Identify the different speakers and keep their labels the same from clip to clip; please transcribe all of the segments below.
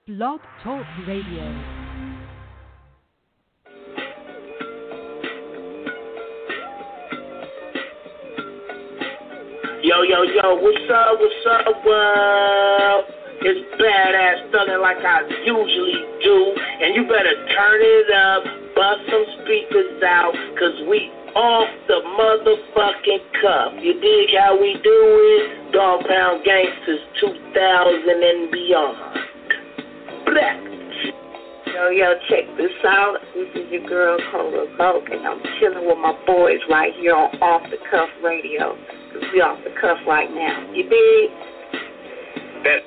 Speaker 1: Blog Talk Radio.
Speaker 2: Yo, what's up, world? It's Badass Thuggin' like I usually do, and you better turn it up, bust some speakers out, cause we off the motherfucking cuff. You dig how we do it? Dog Pound Gangsters 2000 and beyond. Black.
Speaker 3: Yo, check this out. This is your girl, Cola Vogue, and I'm chilling with my boys right here on Off the Cuff Radio. Cause we off the cuff right now. You dig?
Speaker 2: That.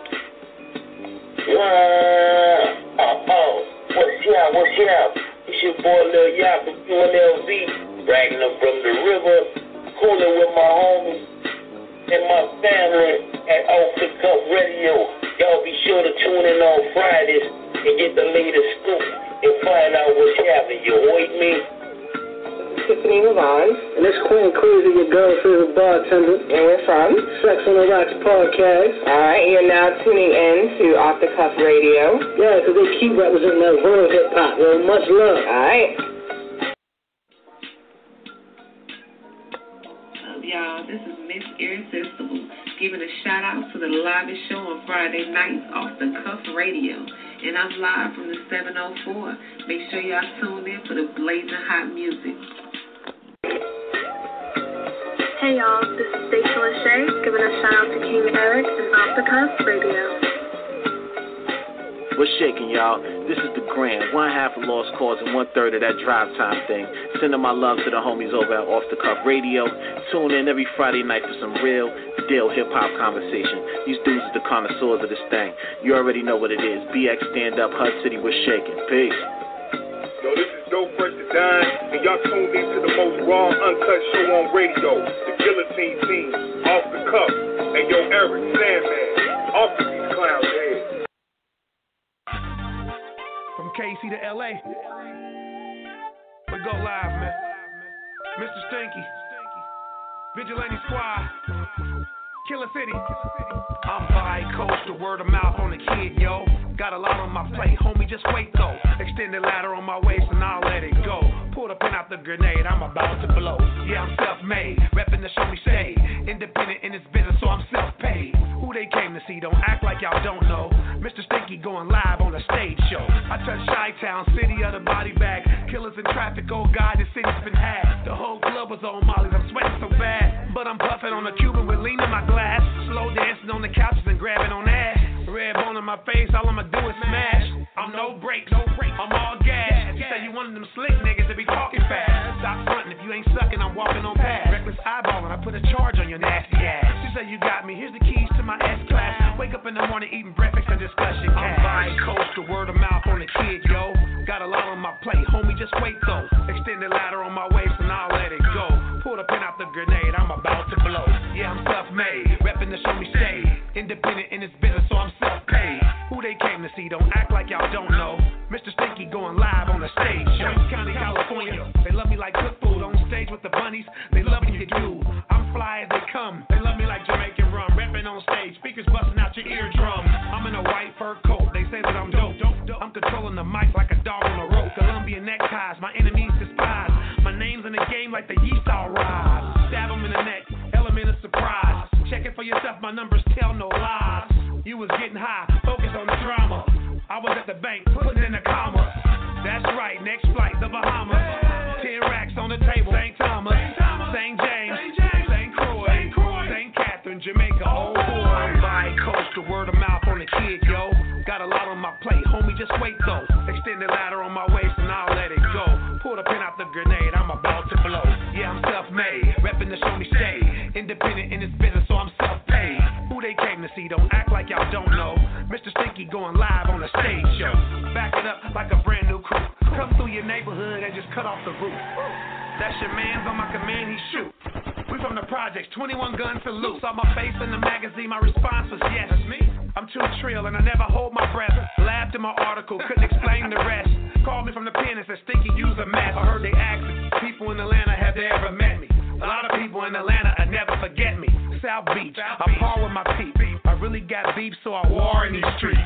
Speaker 2: What's up? It's your boy Lil Yap from UNLV, bragging up from the river, cooling with my homies and my family at Off the Cuff Radio. Y'all be sure to tune in on Fridays and get the latest scoop and find out what's happening. You heard me?
Speaker 3: Tiffany Lavon.
Speaker 4: And it's Queen Crazy, your girl's favorite bartender.
Speaker 3: And we're from
Speaker 4: Sex on the Rocks podcast.
Speaker 3: Alright, you're now tuning in to Off the Cuff Radio.
Speaker 4: Yeah, because they keep representing that real hip-hop. Well, much love.
Speaker 3: Alright.
Speaker 5: Y'all, this is Miss Irresistible, giving a shout out to the livest show on Friday nights Off the Cuff Radio. And I'm live from the 704. Make sure y'all tune in for the blazing hot music.
Speaker 6: Hey y'all, this is Stacey Lachey, giving a shout out to King Eric and Off the Cuff Radio.
Speaker 7: What's shaking, y'all? This is the Grand, one half of Lost Cause and 1/3 of that drive time thing. Sending my love to the homies over at Off the Cuff Radio. Tune in every Friday night for some real deal hip-hop conversation. These dudes are the connoisseurs of this thing. You already know what it is. BX Stand Up, HUD City, we're shaking. Peace.
Speaker 8: Yo, this is Dope Fresh to Dine, and y'all tuned in to the most raw, uncut show on radio, the Guillotine Team, Off the Cuff, and yo, Eric, Sandman, off to these clowns' heads.
Speaker 9: From KC to LA, we go live, man. Mr. Stinky, Vigilante Squad, Killer City. I'm bi-coastal, word of mouth on the kid, yo. Got a lot on my plate, homie, just wait though. Extended ladder on my waist and I'll let it go. Pull the pin out the grenade, I'm about to blow. Yeah, I'm self-made, reppin' the show me shade. Independent in this business, so I'm self-paid. Who they came to see, don't act like y'all don't know. Mr. Stinky going live on a stage show. I touch Chi-Town, city of the body bag. Killers in traffic, oh God, this city's been had. The whole club was on mollies, I'm sweating so bad. But I'm puffing on a Cuban with lean in my glass. Slow dancing on the couches and grabbing on ass. Red bone in my face, all I'ma do is smash. I'm no brakes, I'm all gas. You say you one of them slick niggas that be talking fast. Stop frontin', if you ain't sucking, I'm walking on past. Reckless eyeballing, I put a charge on your nasty ass. She say you got me, here's the keys to my S-Class. Wake up in the morning eating breakfast and discussion cash. I'm bi-coastal, word of mouth on the kid, yo. Got a lot on my plate, homie, just wait though. Extended ladder on my waist and I'll let it go. Pull the pin out the grenade, I'm about to blow. Yeah, I'm self-made, reppin' the show me shade. Independent in this business, so I'm self-paid. Who they came to see, don't act like y'all don't know. Mr. Stinky going live on the stage show. Orange County, California, they love me like good food. On stage with the bunnies, they love me to do. I'm fly as they come, they love me like Jamaican rum. Reppin' on stage, speakers busting out your eardrum. I'm in a white fur coat, they say that I'm dope. I'm controlling the mic like a dog on a rope. Colombian neckties, my enemies despise. My name's in the game like the yeast all rise. Stab them in the neck, element of surprise. Check it for yourself, my numbers tell no lies. You was getting high, focus on the drama. I was at the bank, putting in a comma. That's right, next flight, the Bahamas. 10 racks on the table, St. Thomas, St. James, St. Croix, St. Catherine, Jamaica, oh boy. Bi-coastal, word of mouth on the kid, yo. Got a lot on my plate, homie, just wait though. Extended ladder on my waist and I'll let it go. Pull the pin out the grenade, I'm about to blow. Yeah, I'm self-made, reppin' the show me shade. Independent in this business, so I'm self-paid. Who they came to see, don't act like y'all don't know. Mr. Stinky going live on a stage show. Back it up like a brand new crew. Come through your neighborhood and just cut off the roof. That's your man's on my command, he shoot. We from the projects, 21 gun salute. Saw my face in the magazine, my response was yes. That's me. I'm too trill and I never hold my breath. Laughed in my article, couldn't explain the rest. Called me from the pen and said, Stinky, you's a mess. I heard they asked people in Atlanta, have they ever met me? A lot of people in Atlanta never forget me. South Beach, I par with my peep. I really got beef, so I war in these streets.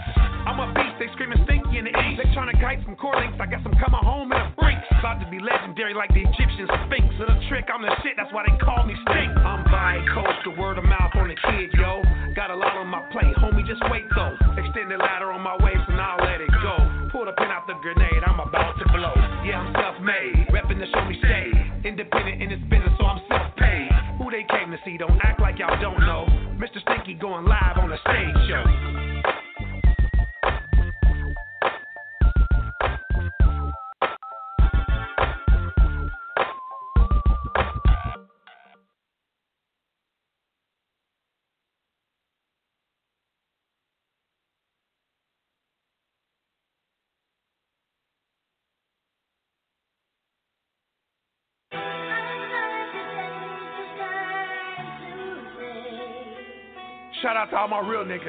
Speaker 9: I'm a beast, they screaming stinky in the east. They trying to kite some core links, I guess I'm coming home in a freak. About to be legendary like the Egyptian Sphinx. Little trick, I'm the shit, that's why they call me Stink. I'm bi-coastal, word of mouth on the kid, yo. Got a lot on my plate, homie, just wait though. Extended ladder on my waist and I'll let it go. Pull the pin out the grenade, I'm about to blow. Yeah, I'm self-made, reppin' to show me shade. Independent in this business, so I'm self-paid. Who they came to see, don't act like y'all don't know. Mr. Stinky going live on a stage show. Shout out to all my real niggas.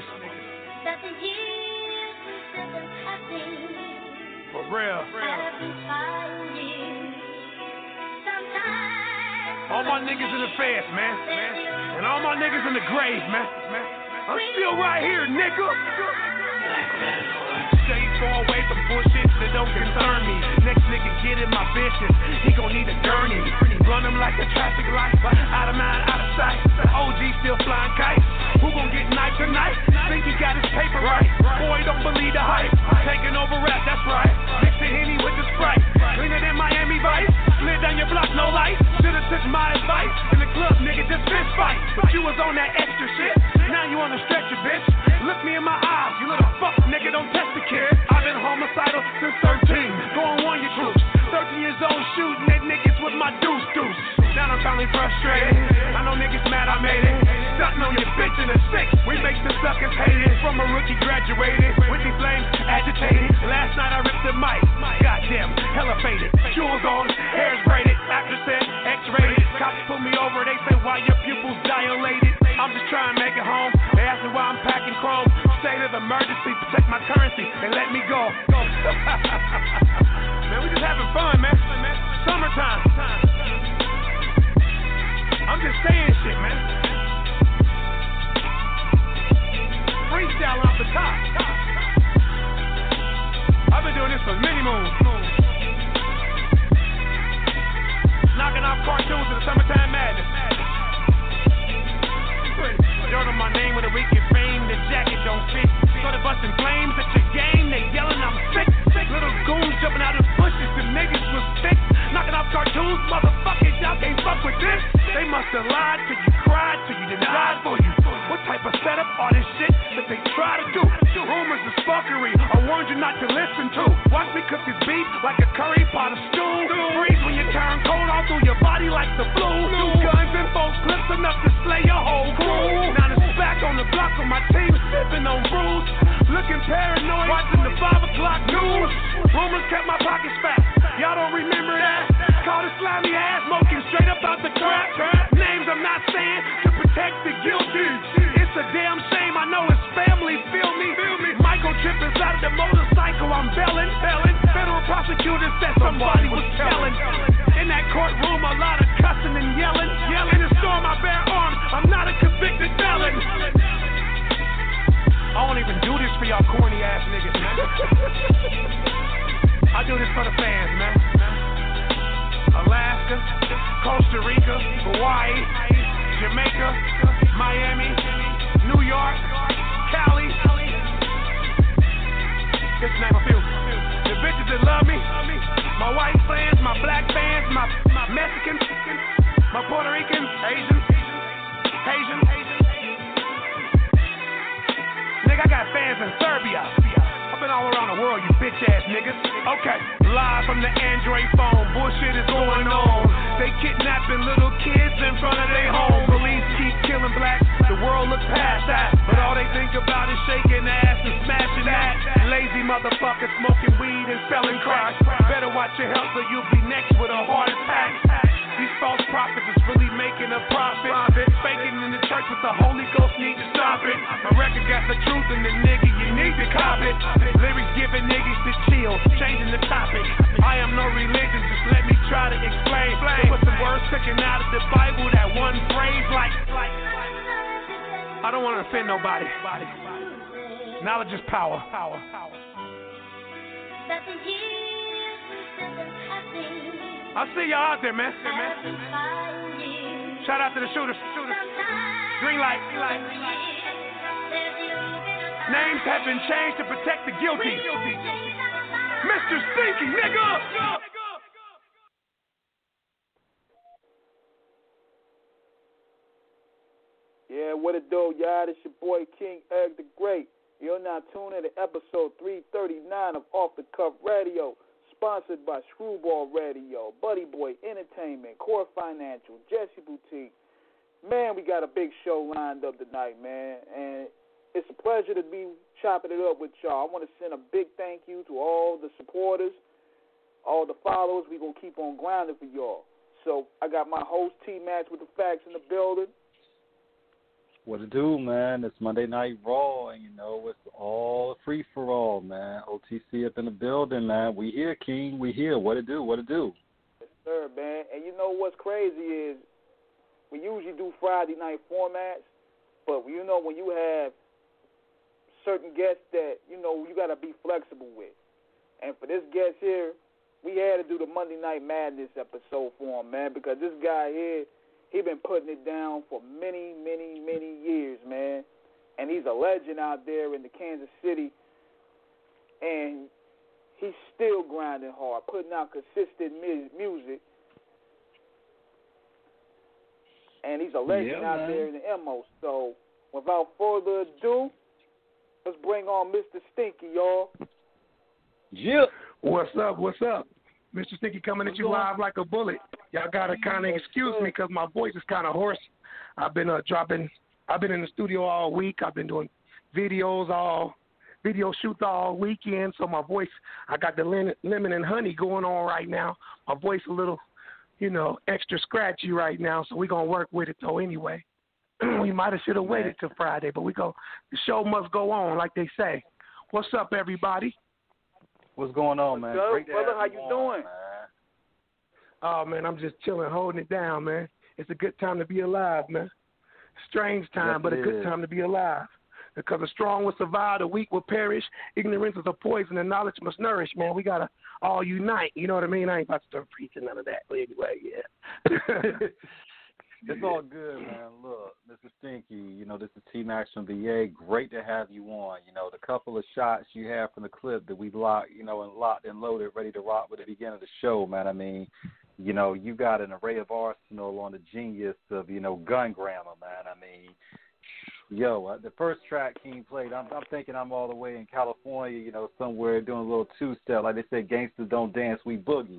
Speaker 9: For real. All my niggas in the fast, man. And all my niggas in the grave, man. I'm still right here, nigga. Stay far away from bullshit that don't concern me. Next nigga get in my business, he gon' need a gurney. Run him like a traffic light, out of mind, out of sight. OG still flying kites. Who gon' get knifed tonight? Think he got his paper right. Boy, don't believe the hype. Taking over rap, that's right. Mix the Henny with the Sprite. Cleaner than Miami Vice. Slid down your block, no light. Should've took my advice. In the club, nigga, just fist fight. But you was on that extra shit. Now you on the stretcher, bitch. Look me in my eyes, you little fuck, nigga, don't test the kid. I've been homicidal since 13. Going on your troops. 13 years old, shooting at niggas with my deuce. Now I'm finally frustrated. I know niggas mad I made it. Stunting on your bitch in a 6. We make the suckers hate it. From a rookie graduated, with these flames agitated. Last night I ripped the mic. Goddamn, hella faded. Jewels on, hair's braided. Actor said X-rated. Cops pull me over, they say why your pupils dilated. I'm just trying to make it home. They ask me why I'm packing chrome. State of emergency, protect my currency, and let me go. Man, we just having fun, man. Summertime. I'm just saying shit, man. Freestyle off the top. I've been doing this for many moons. Knocking off cartoons in the summertime madness. Dirt on my name with a weekend fame, the jacket don't fit. Started busting flames at your game, they yelling I'm sick. Little goons jumping out of bushes, the niggas was thick. Knocking off cartoons, motherfuckers, y'all can't fuck with this. They must have lied till you cried, till you died for you. What type of setup all this shit that they try to do? Rumors is fuckery, I warned you not to listen to. Watch me cook this beef like a curry pot of stew. Freeze when you turn cold all through your body like the flu. Guns and folks clips enough to slay your whole crew. Now it's back on the block with my team sipping on brews. Looking paranoid, watching the 5 o'clock news. Rumors kept my pockets fat, y'all don't remember that? Called a slimy ass, smoking straight up out the trap. Names I'm not saying to protect the guilty. It's a damn shame, I know his family feel me. Michael tripped inside of the motorcycle, I'm belling. Federal prosecutor said somebody was telling. In that courtroom, a lot of cussing and yelling. In the storm, I bear arms, I'm not a convicted felon. I don't even do this for y'all corny ass niggas, man. I do this for the fans, man. Alaska, Costa Rica, Hawaii, Jamaica, Miami, New York, Cali. Just to name a few. The bitches that love me, my white fans, my black fans, my Mexicans, my Puerto Ricans, Asians. Nigga, I got fans in Serbia. I've been all around the world, you bitch ass niggas. Okay, live from the Android phone, bullshit is going on. They kidnapping little kids in front of their home. Police keep killing blacks, the world look past that. But all they think about is shaking ass and smashing that. Lazy motherfuckers smoking weed and selling crack. Better watch your health or you'll be next with a heart attack. These false prophets is really making a profit. Faking in the church with the Holy Ghost, need to stop it. My record got the truth in the nigga, you need to cop it. Lyrics giving niggas to chill, changing the topic. I am no religion, just let me try to explain. Put some words sticking out of the Bible, that one phrase like I don't want to offend nobody. Knowledge is power. I see y'all out there, man. Shout out to the shooters. Green light. Names have been changed to protect the guilty. Mr. Stinky, nigga.
Speaker 1: Yeah, what it do, y'all? It's your boy King Eric the Great. You're now tuned in to episode 339 of Off the Cuff Radio, sponsored by Screwball Radio, Buddy Boy Entertainment, Core Financial, Jesse Boutique. Man, we got a big show lined up tonight, man, and it's a pleasure to be chopping it up with y'all. I want to send a big thank you to all the supporters, all the followers. We're going to keep on grinding for y'all. So I got my host, T-Max, with the facts in the building.
Speaker 10: What it do, man? It's Monday Night Raw, and it's all free for all, man. OTC up in the building, man. We here, King. We here. What it do?
Speaker 1: Yes, sir, man. And you know what's crazy is we usually do Friday night formats, but when you have certain guests that you got to be flexible with, and for this guest here, we had to do the Monday Night Madness episode for him, man, because this guy here, he been putting it down for many, many, many years, man. And he's a legend out there in the Kansas City. And he's still grinding hard, putting out consistent music. And he's a legend out there in the MO. So, without further ado, let's bring on Mr. Stinky, y'all.
Speaker 10: Yeah.
Speaker 9: What's up? Mr. Stinky coming at you live like a bullet. Y'all got to kind of excuse me because my voice is kind of hoarse. I've been in the studio all week. I've been doing video shoots all weekend. So my voice, I got the lemon and honey going on right now. My voice a little, extra scratchy right now. So we're going to work with it though anyway. We might have should have waited till Friday, but the show must go on like they say. What's up, everybody?
Speaker 10: What's going on, man? Great
Speaker 1: brother, how you doing?
Speaker 10: Man.
Speaker 9: Oh, man, I'm just chilling, holding it down, man. It's a good time to be alive, man. Strange time, but a good time to be alive. Because the strong will survive, the weak will perish. Ignorance is a poison, and knowledge must nourish, man. We got to all unite. You know what I mean? I ain't about to start preaching none of that. But anyway, yeah.
Speaker 10: It's all good, man. Look, Mr. Stinky, this is T-Max from VA. Great to have you on. The couple of shots you have from the clip that we locked and loaded, ready to rock with the beginning of the show, man. I mean, you got an array of arsenal on the genius of, gun grammar, man. I mean, the first track King played, I'm thinking I'm all the way in California, somewhere doing a little two-step. Like they said, gangsters don't dance, we boogie.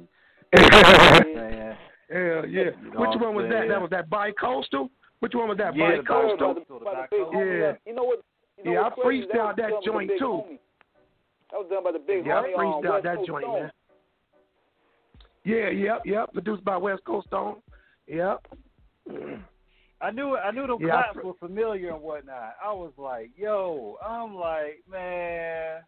Speaker 9: Hell yeah. Which one was that? That was that Bi-Coastal? Which one was that?
Speaker 10: Yeah,
Speaker 9: Bi-Coastal?
Speaker 1: Yeah. You know what?
Speaker 9: I freestyled that joint too.
Speaker 1: That was done by the big homie.
Speaker 9: Yeah, I freestyled that
Speaker 1: Coast
Speaker 9: joint,
Speaker 1: Stone.
Speaker 9: man. Yeah. Produced by West Coast Stone. Yep.
Speaker 10: I knew the claps were familiar and whatnot. I was like, man.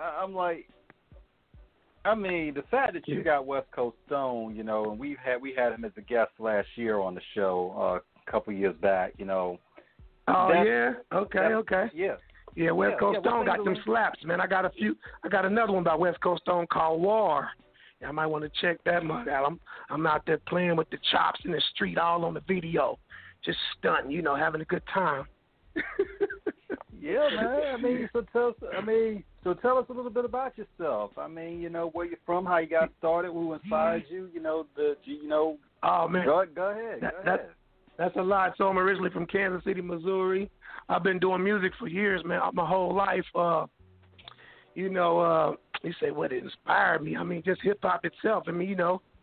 Speaker 10: I mean, the fact that you got West Coast Stone, and we had him as a guest last year on the show a couple years back,
Speaker 9: Oh, yeah? Okay.
Speaker 10: Yeah.
Speaker 9: Yeah, West Coast Stone got them slaps, man. I got another one by West Coast Stone called War. Yeah, I might want to check that mug out. I'm out there playing with the chops in the street all on the video. Just stunting, having a good time.
Speaker 10: Yeah, man. I mean, so tell us a little bit about yourself. I mean, where you're from, how you got started, who inspired you.
Speaker 9: Oh man,
Speaker 10: go ahead.
Speaker 9: That's a lot. So I'm originally from Kansas City, Missouri. I've been doing music for years, man, my whole life. You say what inspired me? I mean, just hip hop itself. I mean,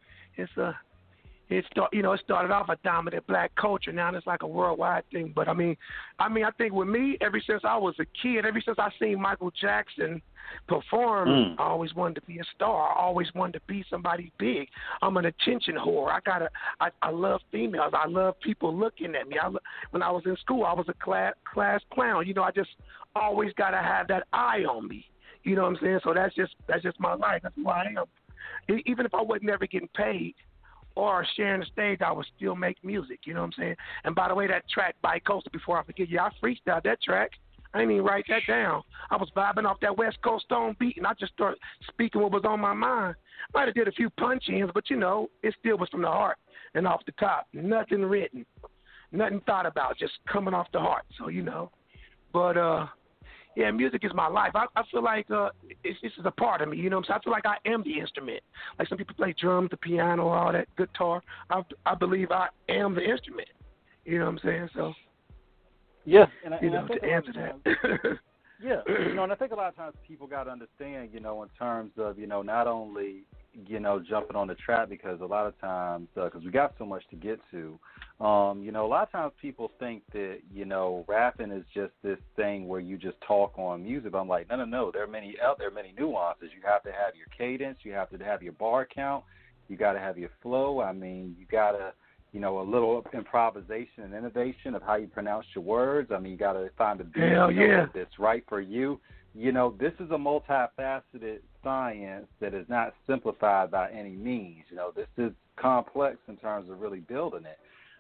Speaker 9: it started off a dominant black culture. Now it's like a worldwide thing. But I think with me, ever since I was a kid, ever since I seen Michael Jackson perform, I always wanted to be a star. I always wanted to be somebody big. I'm an attention whore. I love females. I love people looking at me. When I was in school, I was a class clown. I just always got to have that eye on me. You know what I'm saying? So that's just my life. That's who I am. Even if I wasn't ever getting paid or sharing the stage, I would still make music. You know what I'm saying? And by the way, that track Bi-Coastal, before I forget, I freestyled that track.
Speaker 11: I didn't even write that down. I was vibing off that West Coast Stone beat, and I just started speaking what was on my mind. Might have did a few punch-ins, but, it still was from the heart and off the top. Nothing written, nothing thought about, just coming off the heart. So, But, yeah, music is my life. I feel like this is a part of me, So I feel like I am the instrument. Like some people play drums, the piano, all that, guitar. I believe I am the instrument. You know what I'm saying? So,
Speaker 10: yeah, and I
Speaker 11: to answer that.
Speaker 10: Yeah, and I think a lot of times people got to understand, in terms of, not only, jumping on the track, because a lot of times, because we got so much to get to, a lot of times people think that, rapping is just this thing where you just talk on music. But I'm like, no. There are many nuances. You have to have your cadence. You have to have your bar count. You got to have your flow. I mean, you got to, a little improvisation and innovation of how you pronounce your words. I mean, you got to find a beat that's right for you. This is a multifaceted science that is not simplified by any means. This is complex in terms of really building it.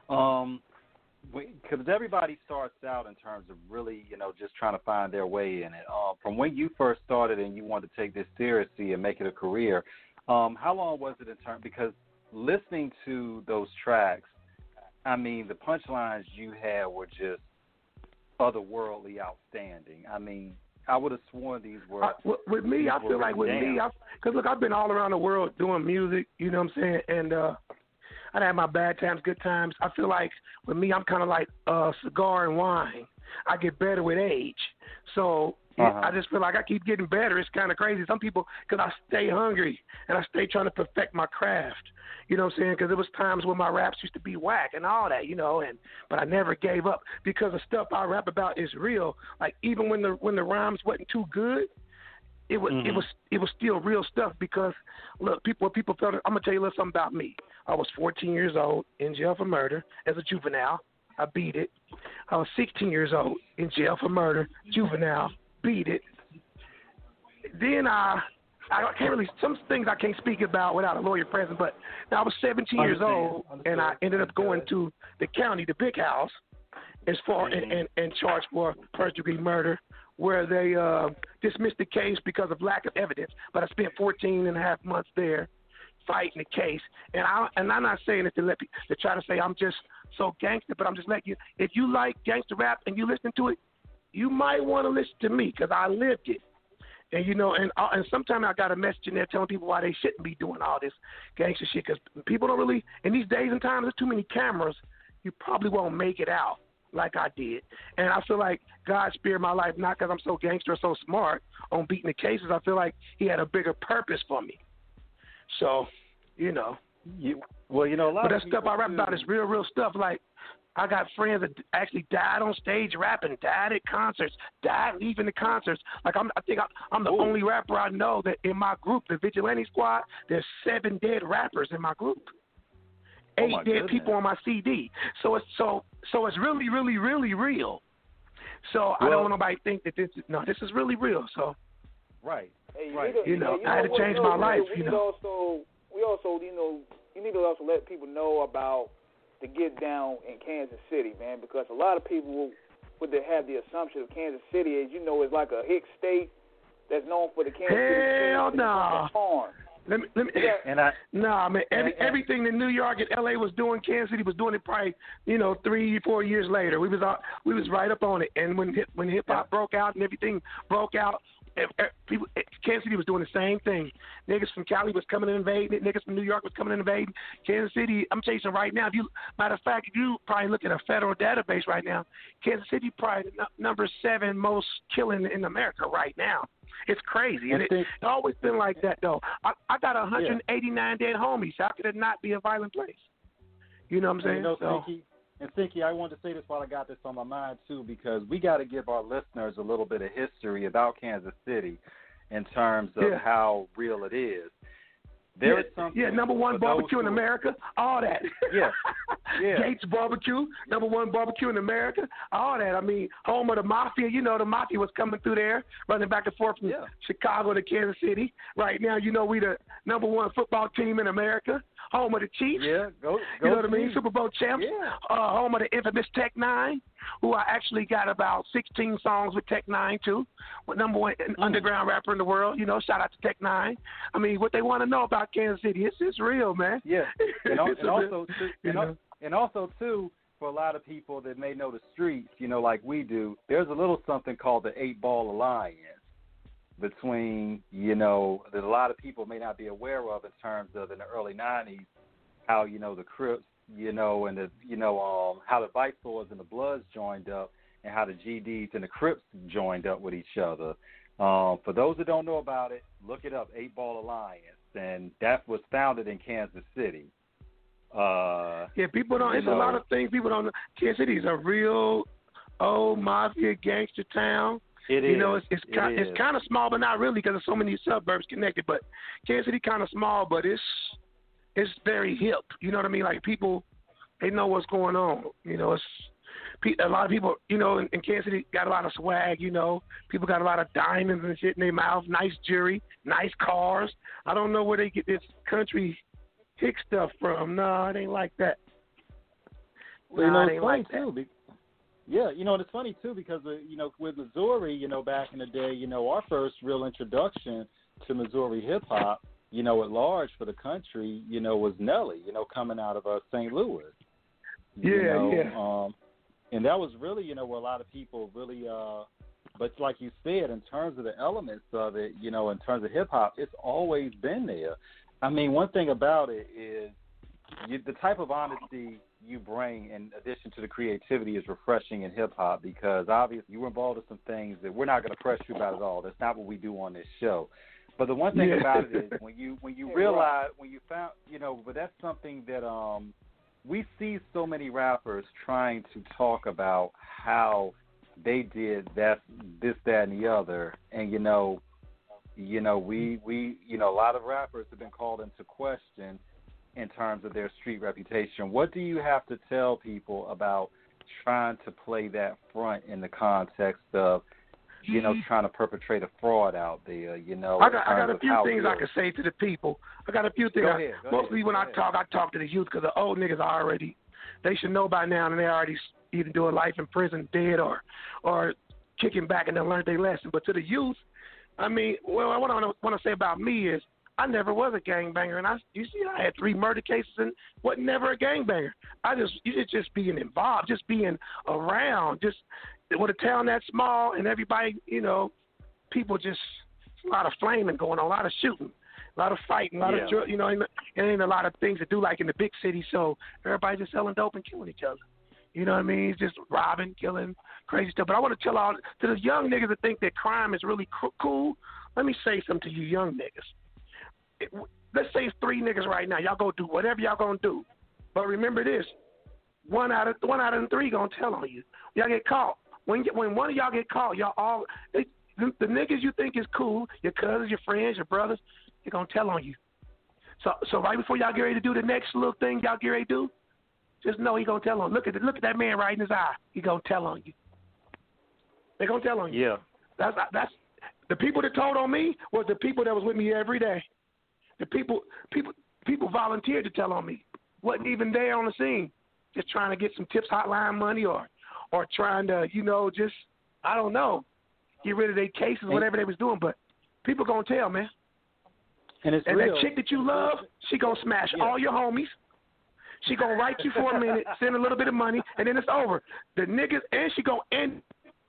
Speaker 10: Because everybody starts out in terms of really, just trying to find their way in it. From when you first started and you wanted to take this seriously and make it a career, how long was it in terms, because listening to those tracks, I mean, the punchlines you had were just otherworldly outstanding. I mean, I would have sworn these were.
Speaker 11: With me, I feel like with me, because look, I've been all around the world doing music, you know what I'm saying? And I'd have my bad times, good times. I feel like with me, I'm kind of like cigar and wine. I get better with age. So I just feel like I keep getting better. It's kind of crazy. Some people, because I stay hungry and I stay trying to perfect my craft. You know what I'm saying? Because there was times when my raps used to be whack and all that, but I never gave up because the stuff I rap about is real. Like even when the rhymes wasn't too good, it was still real stuff. Because look, people felt it. I'm gonna tell you a little something about me. I was 14 years old in jail for murder as a juvenile. I beat it. I was 16 years old in jail for murder, juvenile, beat it. Then I can't really, some things I can't speak about without a lawyer present, but I was 17 years old, and I ended up going to the county, the big house, as far and charged for first-degree murder, where they dismissed the case because of lack of evidence. But I spent 14 and a half months there fighting the case, and I'm not saying it to try to say I'm just so gangster, but I'm just letting you, if you like gangster rap and you listen to it, you might want to listen to me because I lived it. And, and sometimes I got a message in there telling people why they shouldn't be doing all this gangster shit, because people don't really, in these days and times, there's too many cameras, you probably won't make it out like I did. And I feel like God spared my life, not because I'm so gangster or so smart on beating the cases. I feel like he had a bigger purpose for me. So,
Speaker 10: a lot
Speaker 11: but that stuff I rap about is real stuff. Like, I got friends that actually died on stage rapping, died at concerts, died leaving the concerts. Like I think I'm the only rapper I know that in my group, the Vigilante Squad, there's 7 dead rappers in my group. 8 dead people on my CD. So it's really, really, really real. So I don't want nobody to think that this is really real. So
Speaker 10: right.
Speaker 11: I had to change my life.
Speaker 1: We also, you need to also let people know about the get down in Kansas City, man, because a lot of people would have the assumption of Kansas City is, is like a hick state that's known for the Kansas City.
Speaker 11: Hell no. Let me, everything that New York and LA was doing, Kansas City was doing it probably, 3-4 years later. We was right up on it. And when hip hop broke out and everything broke out, Kansas City was doing the same thing. Niggas from Cali was coming and invading it. Niggas from New York was coming and invading. Kansas City, I'm chasing right now. Matter of fact, if you probably look at a federal database right now, Kansas City probably number 7 most killing in America right now. It's crazy. And it's always been like that, though. I got 189 dead homies. How could it not be a violent place? You know what I'm saying?
Speaker 10: Stinky, I wanted to say this while I got this on my mind, too, because we got to give our listeners a little bit of history about Kansas City in terms of how real it is. There is something.
Speaker 11: Yeah, number 1 barbecue in America, all that.
Speaker 10: Yeah.
Speaker 11: Gates Barbecue, number 1 barbecue in America, all that. I mean, home of the Mafia. The Mafia was coming through there, running back and forth from Chicago to Kansas City. Right now, we the number 1 football team in America. home of the Chiefs.
Speaker 10: Yeah, go
Speaker 11: you know what I mean?
Speaker 10: Chiefs.
Speaker 11: Super Bowl champs.
Speaker 10: Yeah.
Speaker 11: Home of the infamous Tech Nine, who I actually got about 16 songs with Tech Nine too. Number one underground rapper in the world. You know, shout out to Tech Nine. I mean, what they want to know about Kansas City, it's real, man.
Speaker 10: Yeah, and
Speaker 11: also
Speaker 10: too, for a lot of people that may know the streets, you know, like we do, there's a little something called the 8-Ball Alliance between, you know, that a lot of people may not be aware of in terms of in the early 90s, how, you know, the Crips, you know, and the, you know, how the Vice Lords and the Bloods joined up and how the GDs and the Crips joined up with each other. For those that don't know about it, look it up, 8-Ball Alliance, and that was founded in Kansas City.
Speaker 11: People don't. It's a lot of things people don't know. Kansas City is a real old mafia gangster town.
Speaker 10: It
Speaker 11: you
Speaker 10: is.
Speaker 11: know, it's kind of small, but not really because there's so many suburbs connected. But Kansas City kind of small, but it's very hip. You know what I mean? Like people, they know what's going on. You know, it's a lot of people. You know, in Kansas City got a lot of swag. You know, people got a lot of diamonds and shit in their mouth, nice jewelry, nice cars. I don't know where they get this country hick stuff from. No, it ain't like that.
Speaker 10: Well, you know, it's funny
Speaker 11: like
Speaker 10: too. Yeah, you know, it's funny too because you know, with Missouri, you know, back in the day, you know, our first real introduction to Missouri hip hop, you know, at large for the country, you know, was Nelly, you know, coming out of St. Louis. And that was really, you know, where a lot of people really. But like you said, in terms of the elements of it, you know, in terms of hip hop, it's always been there. I mean, one thing about it is the type of honesty you bring in addition to the creativity is refreshing in hip-hop because obviously you were involved in some things that we're not going to press you about at all. That's not what we do on this show. But the one thing about it is when you realize, when you found, you know, but that's something that we see so many rappers trying to talk about how they did this, that, and the other. And, we a lot of rappers have been called into question in terms of their street reputation. What do you have to tell people about trying to play that front in the context of, you know, trying to perpetrate a fraud out there, you know?
Speaker 11: I got a few things I can say to the people. I got a few things.
Speaker 10: Go ahead.
Speaker 11: When I talk to the youth because the old niggas they should know by now and they already either doing life in prison, dead, or kicking back and they learned their lesson. But to the youth, I mean, what I want to say about me is I never was a gangbanger, and I had 3 murder cases and wasn't never a gangbanger. It's just being involved, just being around, just with a town that small and everybody, you know, people just a lot of flaming going on, a lot of shooting, a lot of fighting, a lot of drugs, you know, and ain't a lot of things to do like in the big city. So everybody's just selling dope and killing each other. You know what I mean? It's just robbing, killing, crazy stuff. But I want to tell to the young niggas that think that crime is really cool. Let me say something to you young niggas. Let's say it's 3 niggas right now. Y'all go do whatever y'all gonna do, but remember this: one out of the 3 gonna tell on you. Y'all get caught. When one of y'all get caught, y'all all the niggas you think is cool, your cousins, your friends, your brothers, they're gonna tell on you. So right before y'all get ready to do the next little thing y'all get ready to do, just know he gonna tell on. Look at that man right in his eye. He gonna tell on you. They gonna tell on you.
Speaker 10: Yeah.
Speaker 11: That's the people that told on me was the people that was with me every day. The people volunteered to tell on me. Wasn't even there on the scene, just trying to get some tips hotline money or trying to, you know, just, I don't know, get rid of their cases, whatever they was doing. But people gonna tell, man.
Speaker 10: And it's
Speaker 11: and
Speaker 10: real.
Speaker 11: That chick that you love, she gonna smash all your homies. She gonna write you for a minute, send a little bit of money, and then it's over. The niggas, and she gonna end.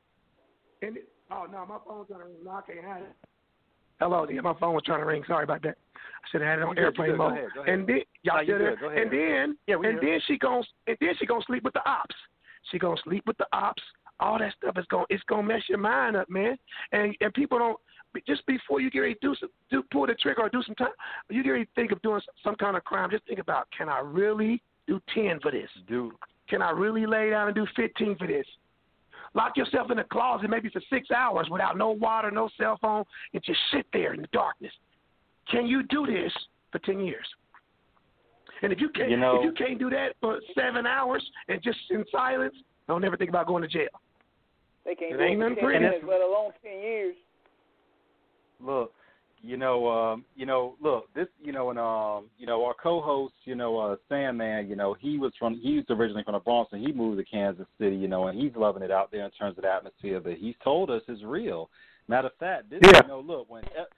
Speaker 11: Oh no, my phone's trying to ring. No, I can't have it. Hello, yeah, my phone was trying to ring. Sorry about that. I should have had it on airplane mode.
Speaker 10: Go ahead.
Speaker 11: And then y'all still there? And then she gonna sleep with the ops. She gonna sleep with the ops. All that stuff it's gonna mess your mind up, man. And people don't just before you get ready to pull the trigger or do some time. You get ready to think of doing some kind of crime. Just think about, can I really do 10 for this? Can I really lay down and do 15 for this? Lock yourself in a closet maybe for 6 hours without no water, no cell phone, and just sit there in the darkness. Can you do this for 10 years? And if you can't do that for 7 hours and just in silence, don't ever think about going to jail.
Speaker 1: They can't
Speaker 11: it
Speaker 1: do
Speaker 11: ain't
Speaker 1: it
Speaker 11: nothing
Speaker 1: for 10
Speaker 11: pretty.
Speaker 1: minutes, let alone 10 years.
Speaker 10: Look, Look, this, and our co-host, Sandman, he's originally from the Bronx, and he moved to Kansas City, and he's loving it out there in terms of the atmosphere. But he's told us it's real. Matter of fact, this, look,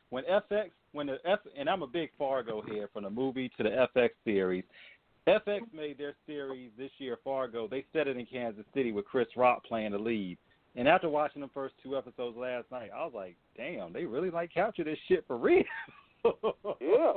Speaker 10: and I'm a big Fargo head, from the movie to the FX series. FX made their series this year, Fargo. They set it in Kansas City with Chris Rock playing the lead. And after watching the first 2 episodes last night, I was like, damn, they really capture this shit for real.
Speaker 1: Yeah.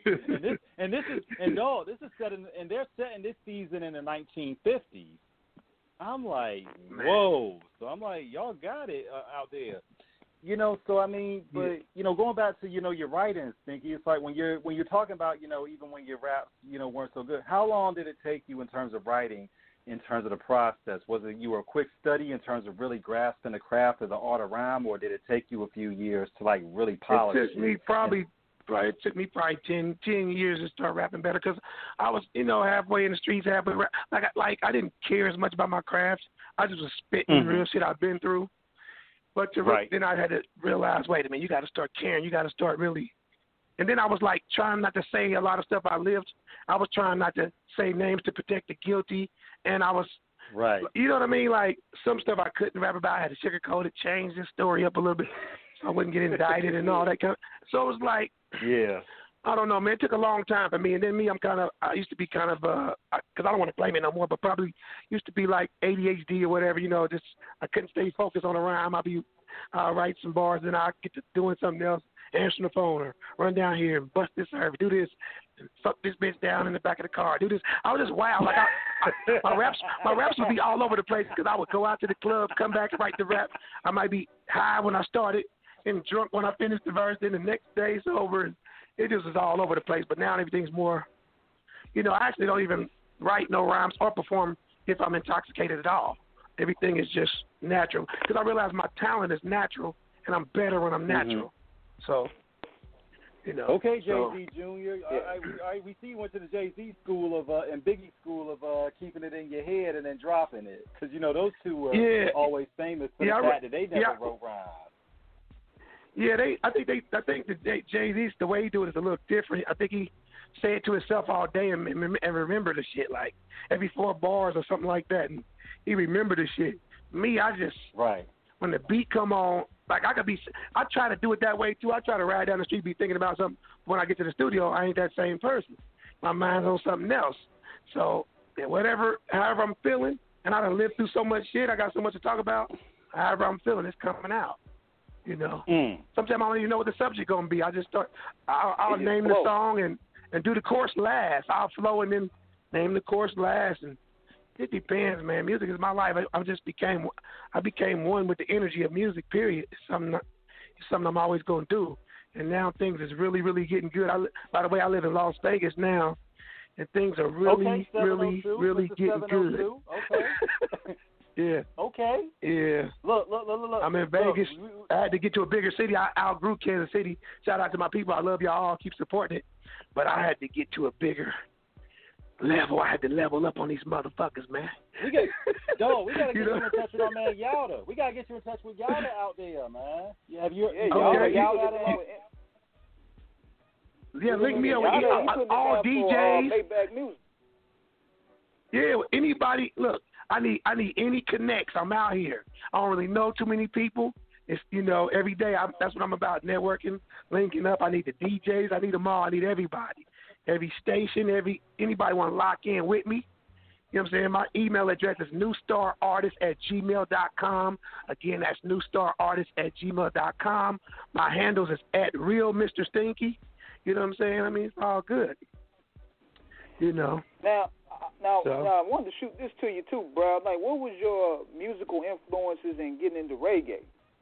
Speaker 10: This is set in, and they're setting this season in the 1950s. I'm like, whoa. So I'm like, y'all got it out there. So I mean, but going back to your writing, Stinky, it's like when you're talking about even when your raps weren't so good. How long did it take you in terms of writing? In terms of the process, was it you were a quick study in terms of really grasping the craft of the art of rhyme, or did it take you a few years to really polish it?
Speaker 11: It took me probably 10 years to start rapping better, because I was halfway in the streets, halfway like I didn't care as much about my craft. I just was spitting real shit I've been through. But then I had to realize, wait a minute, you got to start caring. You got to start really. And then I was like trying not to say a lot of stuff I lived. I was trying not to say names to protect the guilty. And I was, you know what I mean? Like some stuff I couldn't rap about. I had to sugarcoat it, change the story up a little bit so I wouldn't get indicted and all that kind of. So it was like, I don't know, man. It took a long time for me. And then I used to be kind of, because I don't want to blame it no more, but probably used to be like ADHD or whatever, just I couldn't stay focused on a rhyme. I'd be write some bars, and I'd get to doing something else, answering the phone or run down here and bust this server, do this, and fuck this bitch down in the back of the car, do this. I was just wild. Like my raps would be all over the place, because I would go out to the club, come back and write the rap. I might be high when I started and drunk when I finished the verse, then the next day sober. And it just was all over the place. But now everything's more, I actually don't even write no rhymes or perform if I'm intoxicated at all. Everything is just natural, because I realize my talent is natural, and I'm better when I'm natural. So,
Speaker 10: Okay, Jay-Z Jr. We see you went to the Jay-Z school of and Biggie school of keeping it in your head and then dropping it, because those two were always famous for the fact that they never wrote rhymes.
Speaker 11: Yeah, I think that Jay-Z, the way he do it is a little different. I think he say it to himself all day and remember the shit, like every 4 bars or something like that, and he remember the shit. Me, I just when the beat come on, like I try to do it that way too. I try to ride down the street, be thinking about something. When I get to the studio, I ain't that same person. My mind's on something else. So however I'm feeling, and I done lived through so much shit, I got so much to talk about. However I'm feeling, it's coming out. Sometimes I don't even know what the subject gonna be. I just start. I'll name the song and do the chorus last. I'll flow and then name the chorus last, and it depends, man. Music is my life. I became one with the energy of music. Period. It's something I'm always gonna do. And now things is really, really getting good. By the way, I live in Las Vegas now, and things are really, really getting good.
Speaker 10: Okay.
Speaker 11: Yeah.
Speaker 10: Okay.
Speaker 11: Yeah.
Speaker 10: Look.
Speaker 11: I'm in Vegas. I had to get to a bigger city. I outgrew Kansas City. Shout out to my people. I love y'all all. Keep supporting it. But I had to get to a bigger level. I had to level up on these motherfuckers, man.
Speaker 10: We gotta get you in touch with our man Yalda. We gotta get you in touch with Yalda out there, man. Have you? Yalda.
Speaker 11: Yeah, link me up with all DJs. Yeah, anybody. Look. I need any connects. I'm out here. I don't really know too many people. It's every day. That's what I'm about. Networking, linking up. I need the DJs. I need them all. I need everybody. Every station. Anybody want to lock in with me? You know what I'm saying? My email address is newstarartist@gmail.com. Again, that's newstarartist@gmail.com. My handles is @realMrStinky. You know what I'm saying? I mean, it's all good.
Speaker 1: Now, I wanted to shoot this to you too, bro. Like, what was your musical influences in getting into reggae?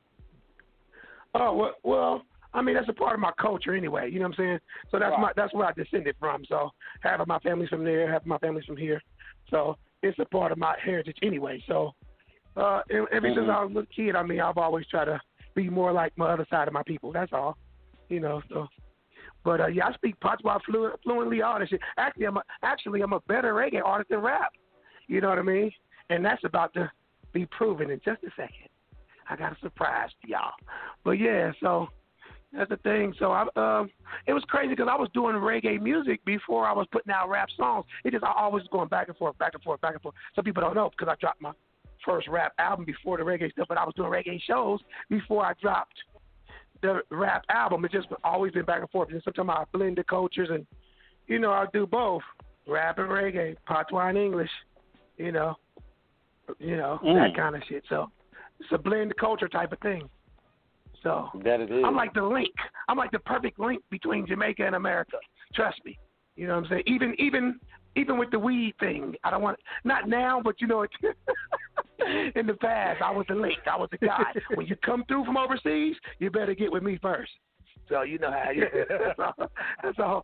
Speaker 11: Oh well, I mean that's a part of my culture anyway. You know what I'm saying? So that's where I descended from. So half of my family's from there, half of my family's from here. So it's a part of my heritage anyway. So ever since I was a little kid, I mean I've always tried to be more like my other side of my people. That's all. So. But I speak Patois fluently, all that shit. Actually, I'm a better reggae artist than rap. You know what I mean? And that's about to be proven in just a second. I got a surprise to y'all. But yeah, so That's the thing. So it was crazy because I was doing reggae music before I was putting out rap songs. I always going back and forth, back and forth, back and forth. Some people don't know because I dropped my first rap album before the reggae stuff, but I was doing reggae shows before I dropped the rap album. It's just always been back and forth. And sometimes I blend the cultures and, I do both, rap and reggae, patois and English, that kind of shit. So it's a blend the culture type of thing. So
Speaker 10: that it is.
Speaker 11: I'm like the link. I'm like the perfect link between Jamaica and America. Trust me. You know what I'm saying? Even with the weed thing, I don't want, not now, but in the past, I was the link. I was the guy. When you come through from overseas, you better get with me first. So you know how. That's all.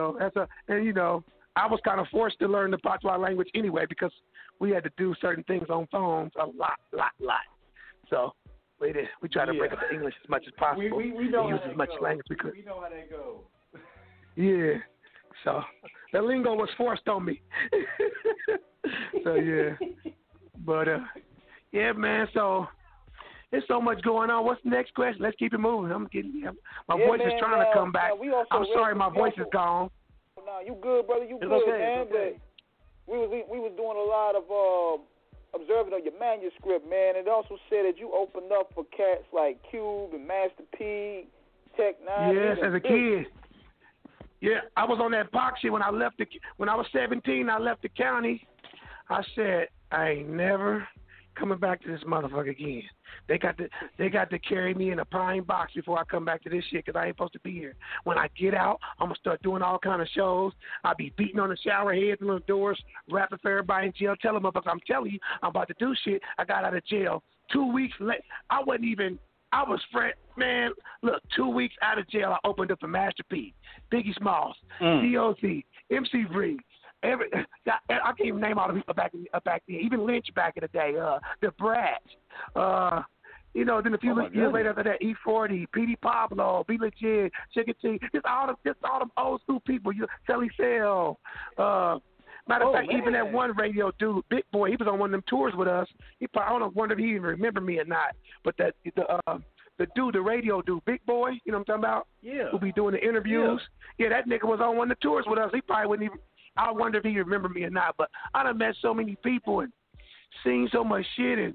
Speaker 11: I was kind of forced to learn the Patois language anyway because we had to do certain things on phones a lot. So we try to break up the English as much as possible.
Speaker 10: We know
Speaker 11: use
Speaker 10: how
Speaker 11: as much
Speaker 10: goes.
Speaker 11: language we could.
Speaker 10: We know how that goes.
Speaker 11: Yeah. So the lingo was forced on me. So yeah. But yeah, man. So there's so much going on. What's the next question? Let's keep it moving. My voice is trying to come back. I'm sorry, my voice is gone.
Speaker 1: Nah, you good, brother. You
Speaker 11: it's
Speaker 1: good,
Speaker 11: okay,
Speaker 1: man.
Speaker 11: it's okay.
Speaker 1: But we was doing a lot of observing of your manuscript, man. It also said that you opened up for cats like Cube and Master P, Tech Nine.
Speaker 11: Yes, as a kid. Yeah, I was on that Pac shit when I was 17. I left the county. I said I ain't never coming back to this motherfucker again. They got to carry me in a pine box before I come back to this shit because I ain't supposed to be here. When I get out, I'm gonna start doing all kind of shows. I'll be beating on the shower heads and the doors, rapping for everybody in jail. Tell them about, I'm telling you, I'm about to do shit. I got out of jail 2 weeks late. I was friend, man. Look, 2 weeks out of jail, I opened up for Master P, Biggie Smalls, DOC, MC Breeze. I can't even name all the people back then. Even Lynch back in the day. The Brats. Then a few years later after that, E40, Petey Pablo, Be Legit, Sugar T. Just all them old school people. Telly Sale. Matter of fact, even that one radio dude, Big Boy, he was on one of them tours with us. I wonder if he even remember me or not. But the dude, the radio dude, Big Boy, you know what I'm talking about?
Speaker 10: Yeah.
Speaker 11: Who be doing the interviews. Yeah, that nigga was on one of the tours with us. He probably wouldn't even. I wonder if he remember me or not. But I done met so many people and seen so much shit and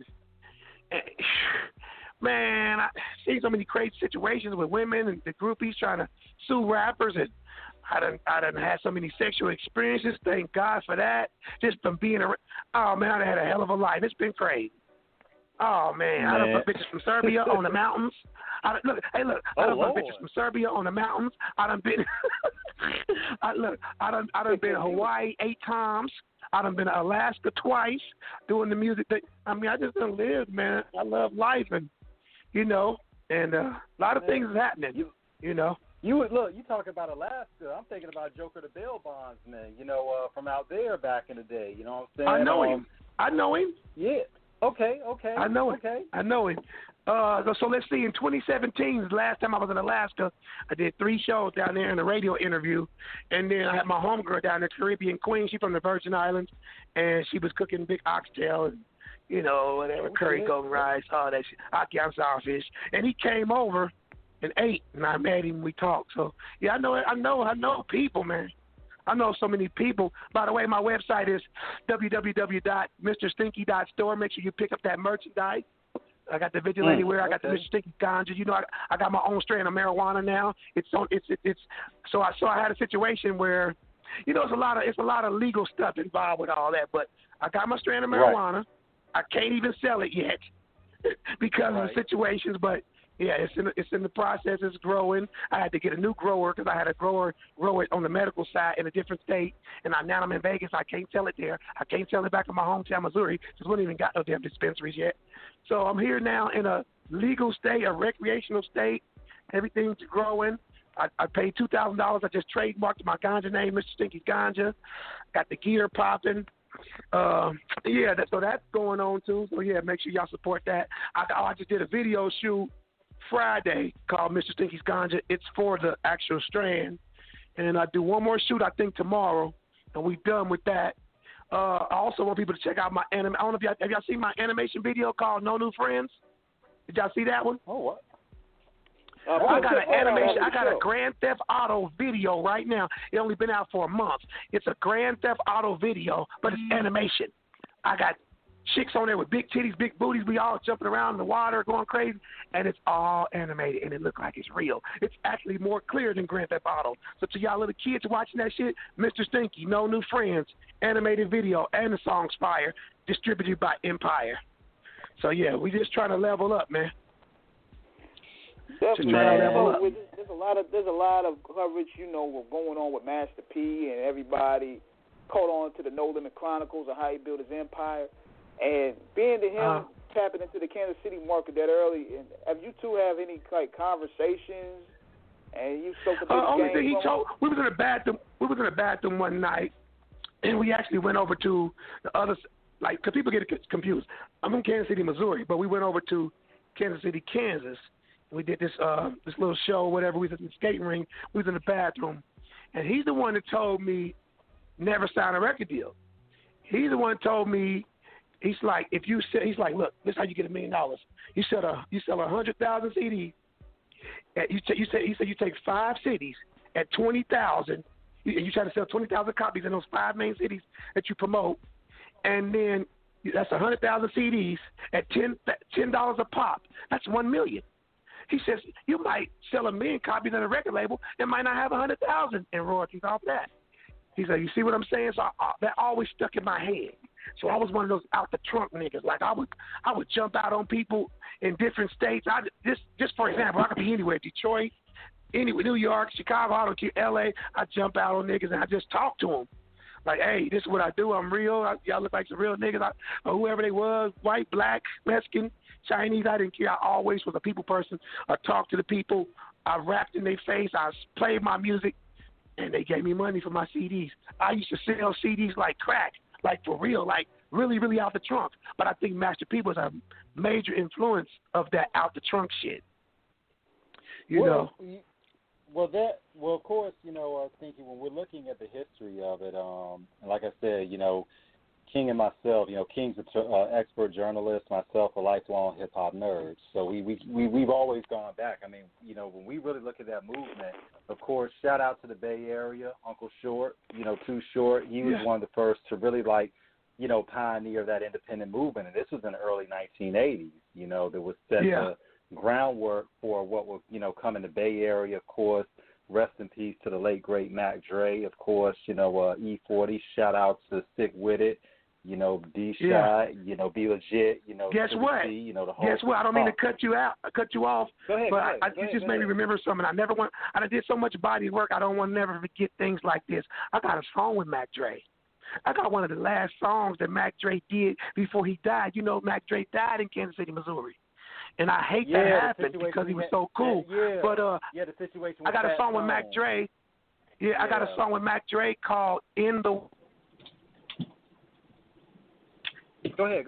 Speaker 11: man, I seen so many crazy situations with women and the groupies trying to sue rappers, and I done had so many sexual experiences. Thank God for that. Just from being oh man, I done had a hell of a life. It's been crazy. Oh man, I done fucked bitches from Serbia on the mountains. I done fucked bitches from Serbia on the mountains. I done been. I done been to Hawaii 8 times. I done been to Alaska twice doing the music thing. I mean, I just done lived, man. I love life, and and a lot of things is happening.
Speaker 10: You talk about Alaska. I'm thinking about Joker the Bail Bondsman. From out there back in the day. You know what I'm saying?
Speaker 11: I know him.
Speaker 10: Yeah. Okay.
Speaker 11: I know him.
Speaker 10: Okay.
Speaker 11: I know him. So let's see. In 2017, the last time I was in Alaska, I did 3 shows down there in a radio interview, and then I had my homegirl down there, Caribbean Queen. She's from the Virgin Islands, and she was cooking big oxtail and whatever, curry golden rice, all that shit, ackee saltfish. And he came over and ate, and I met him. We talked. So yeah, I know people, man. I know so many people. By the way, my website is www.mrstinky.store. Make sure you pick up that merchandise. I got the vigilante wear. I got the Mr. Stinky ganja. I got my own strain of marijuana now. So I had a situation where, it's a lot of legal stuff involved with all that. But I got my strain of marijuana. Right. I can't even sell it yet because of the situations. But yeah, it's in the process. It's growing. I had to get a new grower because I had a grower grow it on the medical side in a different state, and now I'm in Vegas. I can't sell it there. I can't sell it back in my hometown, Missouri, because we don't even got no damn dispensaries yet. So I'm here now in a legal state, a recreational state. Everything's growing. I paid $2,000. I just trademarked my ganja name, Mr. Stinky's Ganja. Got the gear popping. So that's going on too. So yeah, make sure y'all support that. I just did a video shoot Friday called Mr. Stinky's Ganja. It's for the actual strand, and I do one more shoot I think tomorrow, and we done with that. I also want people to check out my anime. I don't know if have y'all seen my animation video called No New Friends? Did y'all see that one?
Speaker 10: Oh, what?
Speaker 11: I got an animation. I got a Grand Theft Auto video right now. It only been out for a month. It's a Grand Theft Auto video, but it's animation. I got chicks on there with big titties, big booties. We all jumping around in the water, going crazy, and it's all animated, and it looks like it's real. It's actually more clear than Grand Theft Auto. So to y'all little kids watching that shit, Mr. Stinky, No New Friends, animated video, and the song's fire, distributed by Empire. So yeah, we just trying to level up, man.
Speaker 1: Definitely. There's a lot of coverage, what's going on with Master P and everybody caught on to the No Limit Chronicles of how he built his empire. And being to him tapping into the Kansas City market that early, and have you two have any conversations? And you spoke about
Speaker 11: only thing he told, we was in the bathroom. We was in the bathroom one night, and we actually went over to the other, because people get confused. I'm from Kansas City, Missouri, but we went over to Kansas City, Kansas. We did this little show, whatever. We was in the skating ring. We was in the bathroom, and he's the one that told me never sign a record deal. He's the one that told me. He's like, look, this is how you get $1 million. You sell 100,000 CDs. He said you take 5 cities at 20,000, and you try to sell 20,000 copies in those 5 main cities that you promote, and then that's 100,000 CDs at $10 a pop. That's $1 million. He says you might sell 1 million copies on a record label and might not have 100,000 in royalties off that. He said, you see what I'm saying? So that always stuck in my head. So I was one of those out the trunk niggas. Like I would jump out on people in different states. Just for example, I could be anywhere, Detroit, anywhere, New York, Chicago, I don't care, LA. I jump out on niggas and I just talk to them. Like, hey, this is what I do. I'm real. Y'all look like some real niggas. Or whoever they was, white, black, Mexican, Chinese. I didn't care. I always was a people person. I talked to the people. I rapped in their face. I played my music, and they gave me money for my CDs. I used to sell CDs like crack. Like for real, like really, really out the trunk. But I think Master P was a major influence of that out the trunk shit. You know?
Speaker 10: Well, of course, thinking when we're looking at the history of it, and like I said, King and myself, King's an expert journalist, myself a lifelong hip hop nerd. So we've always gone back. I mean, when we really look at that movement, of course, shout out to the Bay Area, Uncle Short, Too Short. He was one of the first to really pioneer that independent movement, and this was in the early 1980s. That was set the groundwork for what will come in the Bay Area. Of course, rest in peace to the late great Mac Dre. Of course, E40. Shout out to Sick With It. D-Shot, Be Legit,
Speaker 11: Guess what?
Speaker 10: the whole
Speaker 11: Guess what? I don't mean to cut you off,
Speaker 10: go ahead,
Speaker 11: you just made me remember something. I did so much body work, I don't want to never forget things like this. I got a song with Mac Dre. I got one of the last songs that Mac Dre did before he died. Mac Dre died in Kansas City, Missouri. And I hate that happened because he was so cool.
Speaker 10: The situation
Speaker 11: I got a song with Mac Dre. I got a song with Mac Dre called In the...
Speaker 10: Go ahead.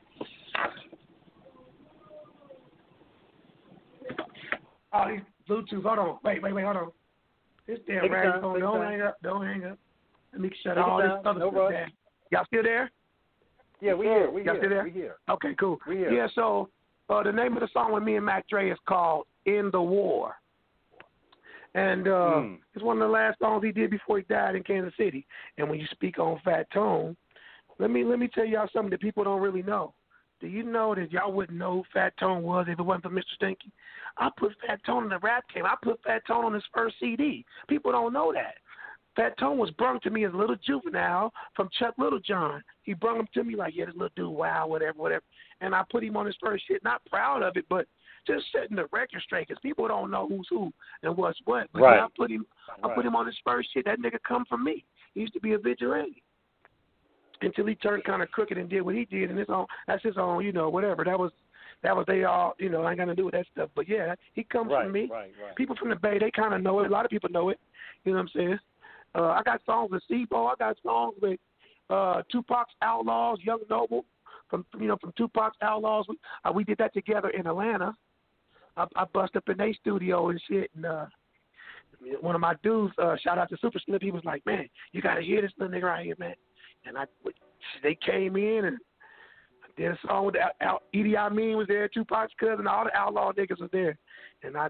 Speaker 11: Oh, these Bluetooth. Hold on. Wait, hold on. This damn radio phone. Don't hang up. Let me shut all this other stuff down. Y'all still there?
Speaker 10: Yeah, we here.
Speaker 11: Y'all still there?
Speaker 10: We here.
Speaker 11: Okay, cool.
Speaker 10: We here.
Speaker 11: Yeah, so the name of the song with me and Mac Dre is called In the War. And it's one of the last songs he did before he died in Kansas City. And when you speak on Fat Tone, let me tell y'all something that people don't really know. Do you know that y'all wouldn't know who Fat Tone was if it wasn't for Mr. Stinky? I put Fat Tone in the rap game. I put Fat Tone on his first CD. People don't know that. Fat Tone was brung to me as a little juvenile from Chuck Littlejohn. He brung him to me like, this little dude, wow, whatever. And I put him on his first shit. Not proud of it, but just setting the record straight because people don't know who's who and what's what. But I put him on his first shit. That nigga come from me. He used to be a vigilante. Until he turned kind of crooked and did what he did, and that's his own, whatever. That was they all, I ain't got to do with that stuff. But yeah, he comes from me.
Speaker 10: Right.
Speaker 11: People from the Bay, they kind of know it. A lot of people know it. You know what I'm saying? I got songs with C-Bo. I got songs with Tupac's Outlaws, Young Noble from Tupac's Outlaws. We did that together in Atlanta. I bust up in their studio and shit, and one of my dudes, shout out to Super Slip, he was like, man, you got to hear this little nigga right here, man. And they came in and did a song with Edie Amin was there, Tupac's cousin, all the outlaw niggas was there. And I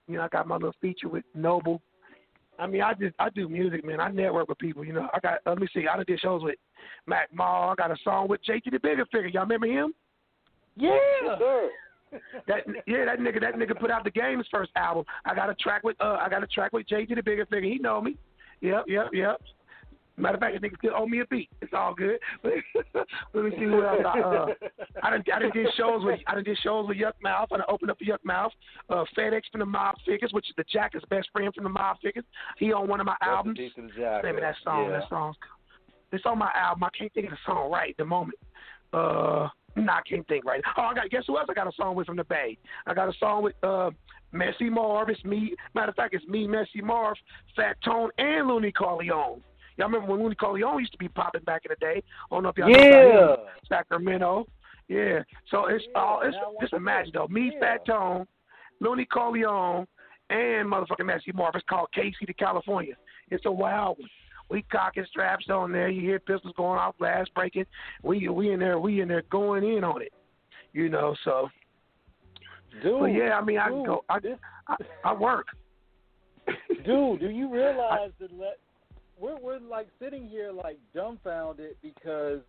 Speaker 11: You know, I got my little feature with Noble. I mean, I do music, man. I network with people. You know, I got let me see. I did shows with Mac Mall. I got a song with JT the Bigger Figure. Y'all remember him?
Speaker 12: Yeah.
Speaker 1: Yes, sir.
Speaker 11: That nigga put out the Game's first album. I got a track with JT the Bigger Figure. He know me. Yep. Matter of fact, that nigga still owe me a beat. It's all good. Let me see who else. I done did shows with Yuck Mouth. I done opened up for Yuck Mouth. FedEx from the Mob Figures, which is the Jack is best friend from the Mob Figures. He on one of my albums. Remember that song?
Speaker 12: Yeah.
Speaker 11: That song. It's on my album. I can't think of the song right at the moment. I can't think right. Oh, guess who else I got a song with from the Bay? I got a song with Messy Marv. It's me. Matter of fact, it's me, Messy Marv, Fat Tone, and Looney Corleone. Y'all remember when Looney Corleone used to be popping back in the day? I don't know if y'all know about him. Sacramento. Yeah. So it's just imagine though. Me, Fat Tone, Looney Corleone, and motherfucking Messy Marv. It's called KC to California. It's a wild one. We cocking straps on there. You hear pistols going off, glass breaking. We in there going in on it. You know, so.
Speaker 12: Dude.
Speaker 11: But yeah, I mean, I work.
Speaker 10: Dude, do you realize that we're like sitting here like dumbfounded because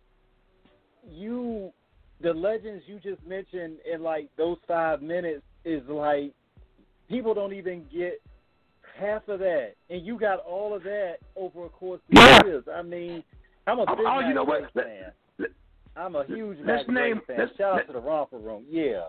Speaker 10: the legends you just mentioned in like those 5 minutes is like people don't even get half of that, and you got all of that over a course of years. I mean, I'm a big fan. I'm a huge Mac fan. Shout out to the Romper Room. Yeah.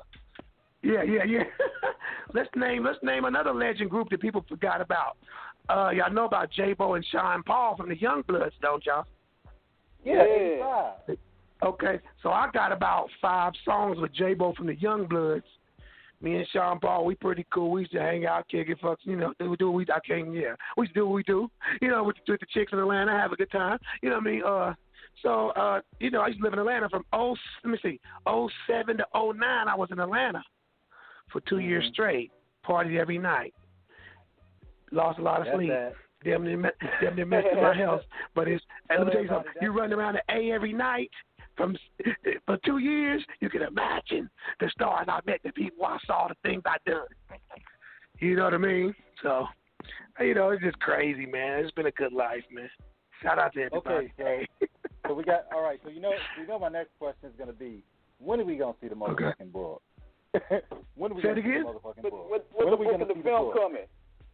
Speaker 11: Let's name another legend group that people forgot about. Y'all know about J-Bo and Sean Paul from the Youngbloods, don't y'all?
Speaker 10: Yeah.
Speaker 11: Okay, so I got about 5 songs with J-Bo from the Youngbloods. Me and Sean Paul, we pretty cool. We used to hang out, kick it, fucks, you know, we used to do what we do, you know, with the chicks in Atlanta, have a good time, you know what I mean? You know, I used to live in Atlanta from 07 to 09. I was in Atlanta for 2 years straight, partied every night, lost a lot of sleep. Damn near messed up my health. But let me tell you something. You run around the A every night for 2 years, you can imagine the stars I met, the people I saw, the things I done. You know what I mean? So, you know, it's just crazy, man. It's been a good life, man. Shout out to everybody.
Speaker 10: Okay, so we got, all right, so you know my next question is going to be, when are we going to see the motherfucking book? When are we going to see the motherfucking book?
Speaker 1: When are we going to see the film coming?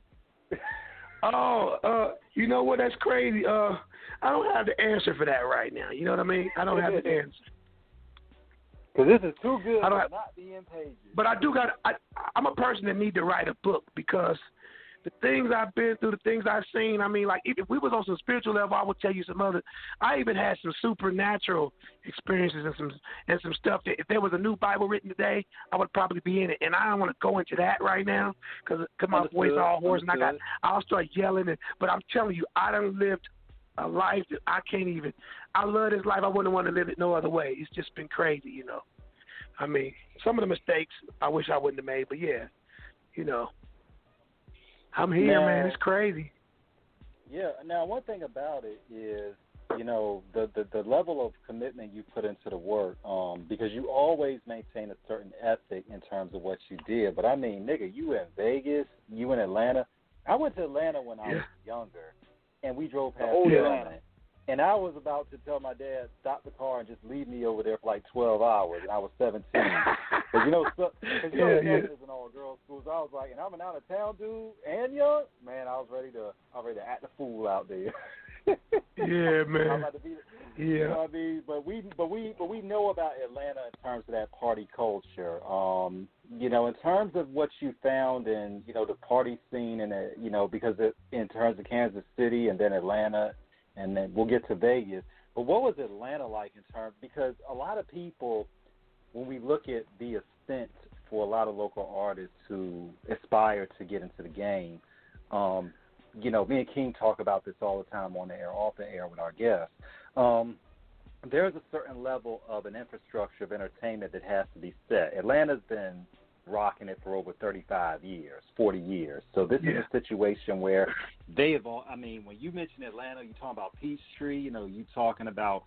Speaker 11: You know what? That's crazy. I don't have the answer for that right now. You know what I mean? I don't have the answer.
Speaker 10: Because this is too good to not be in pages.
Speaker 11: But I do got. I'm a person that need to write a book because the things I've been through, the things I've seen. I mean, like if we was on some spiritual level, I would tell you some other. I even had some supernatural experiences and some stuff that if there was a new Bible written today, I would probably be in it. And I don't want to go into that right now because my voice all hoarse and I'll start yelling. But I'm telling you, I done lived a life that I can't even. I love this life. I wouldn't want to live it no other way. It's just been crazy, you know. I mean, some of the mistakes I wish I wouldn't have made, but yeah, you know. I'm here, man. It's crazy.
Speaker 10: Yeah. Now, one thing about it is, you know, the level of commitment you put into the work, because you always maintain a certain ethic in terms of what you did. But, I mean, nigga, you in Vegas, you in Atlanta. I went to Atlanta when I was younger, and we drove past Atlanta. And I was about to tell my dad, stop the car and just leave me over there for like 12 hours. And I was 17. Because, you know, it's an all-girls school. So I was like, and I'm an out-of-town dude and young. Man, I was ready to act a fool out there.
Speaker 11: Yeah, man.
Speaker 10: I'm about to be, you know what I mean? But we know about Atlanta in terms of that party culture. You know, in terms of what you found in, you know, the party scene and, you know, because in terms of Kansas City and then Atlanta, and then we'll get to Vegas. But what was Atlanta like in terms, because a lot of people, when we look at the ascent for a lot of local artists who aspire to get into the game, you know, me and King talk about this all the time on the air, off the air with our guests. There's a certain level of an infrastructure of entertainment that has to be set. Atlanta's been rocking it for over 35 years, 40 years. So this is a situation where they have all, I mean, when you mention Atlanta, you're talking about Peachtree, you know, you're talking about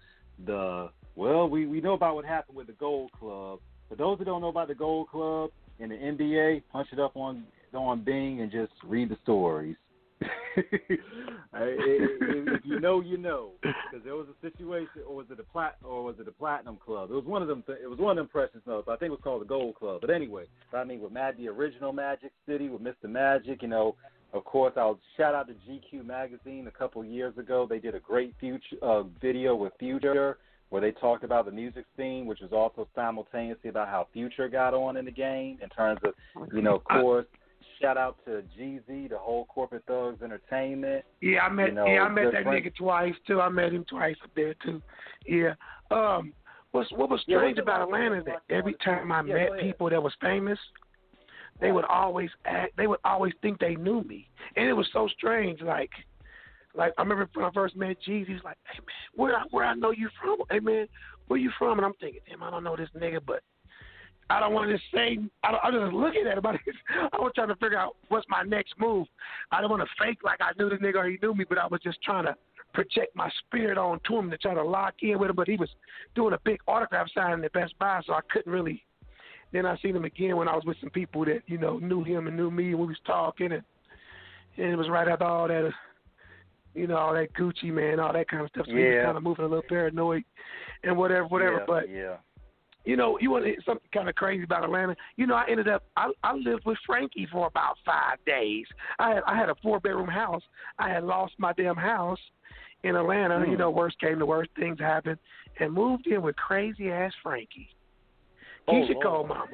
Speaker 10: we know about what happened with the Gold Club. For those that don't know about the Gold Club in the NBA, punch it up on on Bing and just read the stories. If you know, you know. Because there was a situation, or was it the Platinum Club? It was one of them. It was one of them precious notes. I think it was called the Gold Club. But anyway, I mean, with the original Magic City with Mr. Magic, you know. Of course, I'll shout out to GQ Magazine a couple years ago. They did a great video with Future where they talked about the music scene, which was also simultaneously about how Future got on in the game in terms of, you know, of course, shout out to GZ, the whole Corporate Thugs Entertainment.
Speaker 11: Yeah, I met that
Speaker 10: friend.
Speaker 11: nigga twice too. I met him twice up there too. Yeah. What was strange about Atlanta is that every time I met people that was famous, they would always think they knew me, and it was so strange. Like I remember when I first met Jeezy, he was like, "Hey man, where I know you from? Hey man, where you from?" And I'm thinking, damn, I don't know this nigga, but I don't want to say. I'm just looking at him. I was trying to figure out what's my next move. I don't want to fake like I knew the nigga or he knew me, but I was just trying to project my spirit onto him to try to lock in with him. But he was doing a big autograph signing at Best Buy, so I couldn't really. Then I seen him again when I was with some people that, you know, knew him and knew me, and we was talking, and it was right after all that, you know, all that Gucci, man, all that kind of stuff. So he was kind of moving a little paranoid and whatever. But, you know, you want to hear something kind of crazy about Atlanta? You know, I lived with Frankie for about 5 days. I had a 4-bedroom house. I had lost my damn house in Atlanta. You know, worst came to worst, things happened, and moved in with crazy-ass Frankie. Keisha Cole mama.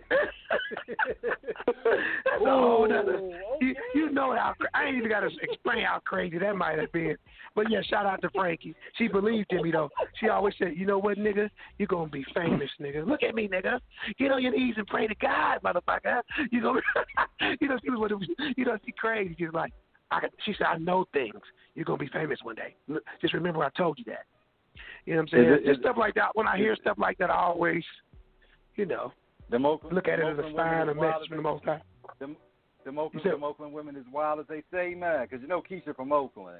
Speaker 11: That's a whole nother. You know how I ain't even got to explain how crazy that might have been. But yeah, shout out to Frankie. She believed in me though. She always said, "You know what, nigga? You're gonna be famous, nigga. Look at me, nigga. Get on your knees and pray to God, motherfucker. You know, you know, she was, you know, she crazy. She's like, she said, I know things. You're gonna be famous one day. Just remember, I told you that. You know what I'm saying? Just stuff like that. When I hear stuff like that, I always, you know, look at it as a sign, a message from the Most High.
Speaker 10: Them Oakland women as wild as they say, man, because you know Keisha from Oakland.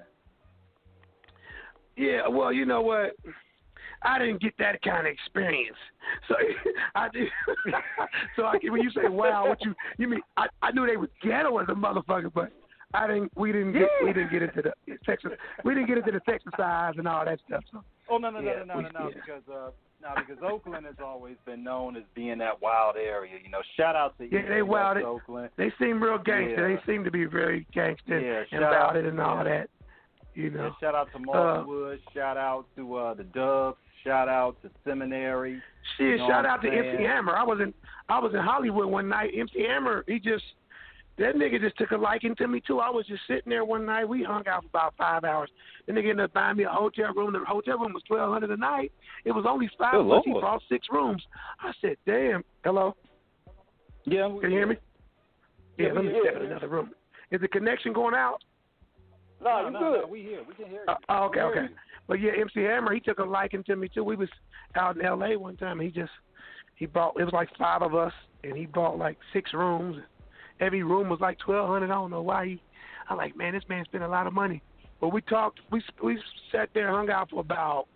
Speaker 11: Yeah, well, you know what? I didn't get that kind of experience, so I did. So when you say wow, what you mean? I knew they was ghetto as a motherfucker, but we didn't get into the Texas. We didn't get into the Texas size and all that stuff. So.
Speaker 10: Oh no, because Oakland has always been known as being that wild area. You know, shout out to
Speaker 11: they wild.
Speaker 10: Oakland.
Speaker 11: They seem real gangster.
Speaker 10: Yeah.
Speaker 11: They seem to be very gangster and about it and all that. You know.
Speaker 10: Yeah, shout out to Martinwood. Shout out to the Dubs. Shout out to Seminary.
Speaker 11: Shit, shout out to MC Hammer. I was in Hollywood one night. MC Hammer, that nigga just took a liking to me too. I was just sitting there one night. We hung out for about 5 hours. The nigga ended up buying me a hotel room. The hotel room was $1,200 a night. It was only $5 bucks. He bought 6 rooms. I said, "Damn, hello."
Speaker 10: Yeah,
Speaker 11: can you hear me? Yeah, let me step in another room. Is the connection going out?
Speaker 1: No, you good.
Speaker 10: No, we here. We can hear you.
Speaker 11: Okay. But yeah, MC Hammer, he took a liking to me too. We was out in L.A. one time. He bought. It was like 5 of us, and he bought like 6 rooms. Every room was like $1,200. I don't know why. I'm like, man, this man spent a lot of money. But we talked. We sat there and hung out for about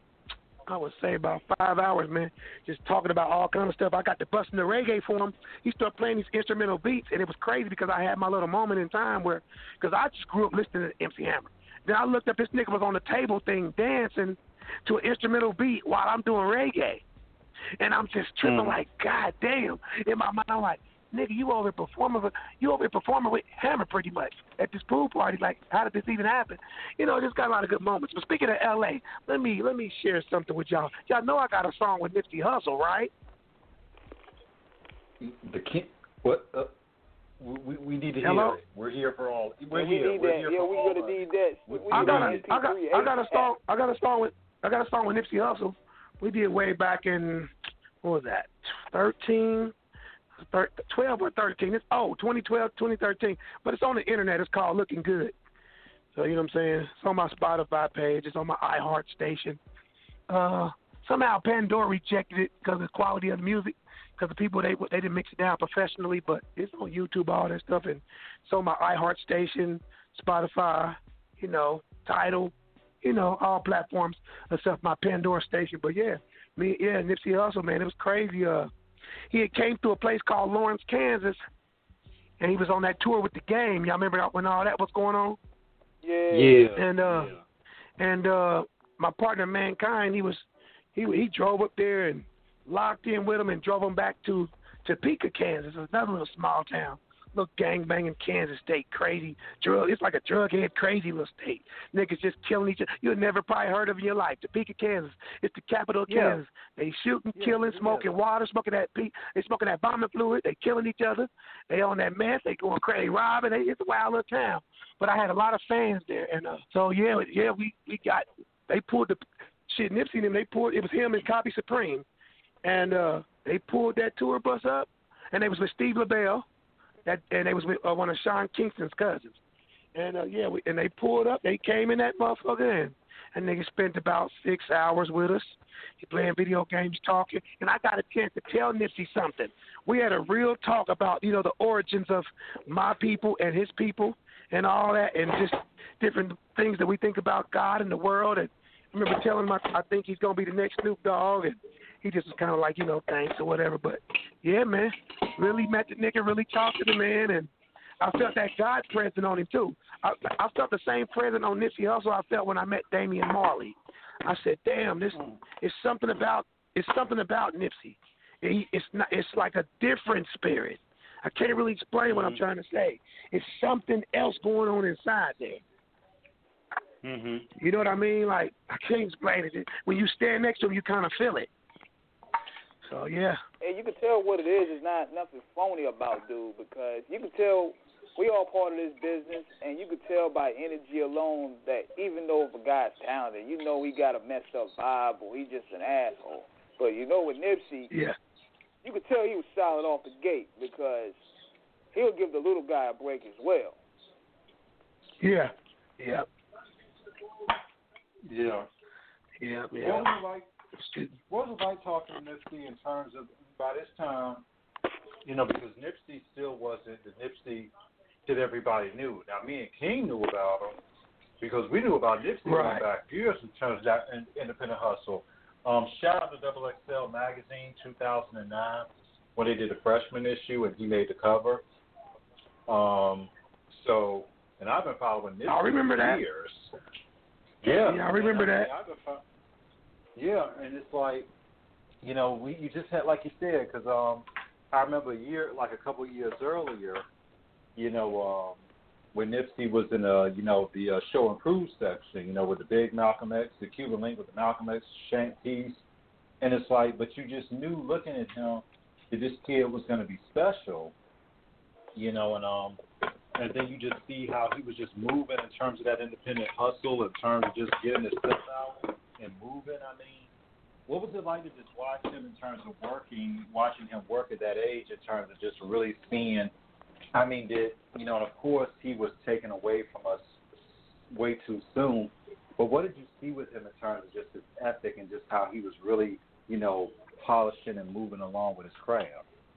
Speaker 11: 5 hours, man, just talking about all kind of stuff. I got to busting the reggae for him. He started playing these instrumental beats, and it was crazy because I had my little moment in time because I just grew up listening to MC Hammer. Then I looked up, this nigga was on the table thing dancing to an instrumental beat while I'm doing reggae. And I'm just tripping like, God damn. In my mind, I'm like, nigga, you over performing with Hammer pretty much at this pool party. Like, how did this even happen? You know, just got a lot of good moments. But speaking of L.A., let me share something with y'all. Y'all know I got a song with Nipsey Hussle, right?
Speaker 10: The king. What? We need to hear it. We're here for all. We're here.
Speaker 1: We're gonna need that.
Speaker 11: I got a song with Nipsey Hussle. We did way back in, what was that? 12 or 13. It's 2012, 2013. But it's on the internet. It's called Looking Good. So you know what I'm saying? It's on my Spotify page. It's on my iHeart station. Somehow Pandora rejected it because of the quality of the music. Because the people, they didn't mix it down professionally, but it's on YouTube, all that stuff, and it's on my iHeart station, Spotify, you know, Tidal, you know, all platforms except my Pandora station. But Nipsey Hussle, man, it was crazy. He had came to a place called Lawrence, Kansas, and he was on that tour with the Game. Y'all remember when all that was going on?
Speaker 1: Yeah.
Speaker 11: And my partner Mankind, he drove up there and locked in with him and drove him back to Topeka, Kansas. It's another little small town. Little gang-banging Kansas state, crazy drug. It's like a drug-head, crazy little state. Niggas just killing each other. You've never probably heard of in your life. Topeka, Kansas. It's the capital of Kansas. They shooting, killing, smoking water, smoking that they smoking that bombing fluid. They killing each other. They on that meth. They going crazy, robbing. It's a wild little town. But I had a lot of fans there, and so we got. They pulled the shit. Nipsey and them. They pulled. It was him and Copy Supreme, and they pulled that tour bus up, and they was with Steve LaBelle. And they was with one of Sean Kingston's cousins. And, and they pulled up. They came in that motherfucker, and niggas spent about 6 hours with us. He playing video games, talking. And I got a chance to tell Nipsey something. We had a real talk about, the origins of my people and his people and all that, and just different things that we think about God and the world. And I remember telling him I think he's going to be the next Snoop Dogg, and he just was kind of like, thanks or whatever. But, yeah, man, really met the nigga, really talked to the man, and I felt that God presence on him, too. I felt the same presence on Nipsey Hussle I felt when I met Damian Marley. I said, damn, this is something about Nipsey. It's like a different spirit. I can't really explain what I'm trying to say. It's something else going on inside there. You know what I mean? Like, I can't explain it. When you stand next to him, you kind of feel it. So, yeah.
Speaker 1: And you can tell what it is. It's not nothing phony about dude, because you can tell we all part of this business, and you can tell by energy alone that even though if a guy's talented, he got a messed up vibe or he's just an asshole. But with Nipsey, you could tell he was solid off the gate, because he'll give the little guy a break as well.
Speaker 11: Yeah.
Speaker 10: What was it like talking to Nipsey in terms of, by this time, because Nipsey still wasn't the Nipsey that everybody knew. Now, me and King knew about him because we knew about Nipsey going back years in terms of that independent hustle. Shout out to XXL Magazine 2009 when they did the freshman issue and he made the cover. And I've been following Nipsey
Speaker 11: I remember
Speaker 10: for
Speaker 11: that.
Speaker 10: years.
Speaker 11: Yeah, I remember that.
Speaker 10: Yeah, and it's like, you just had, like you said, because I remember a couple of years earlier, when Nipsey was in the Show Improved section, with the big Malcolm X, the Cuban link with the Malcolm X shank piece, and it's like, but you just knew looking at him that this kid was going to be special, and then you just see how he was just moving in terms of that independent hustle, in terms of just getting his stuff out and moving. I mean, what was it like to just watch him in terms of watching him work at that age, in terms of just really seeing, and of course he was taken away from us way too soon, but what did you see with him in terms of just his ethic and just how he was really, polishing and moving along with his craft?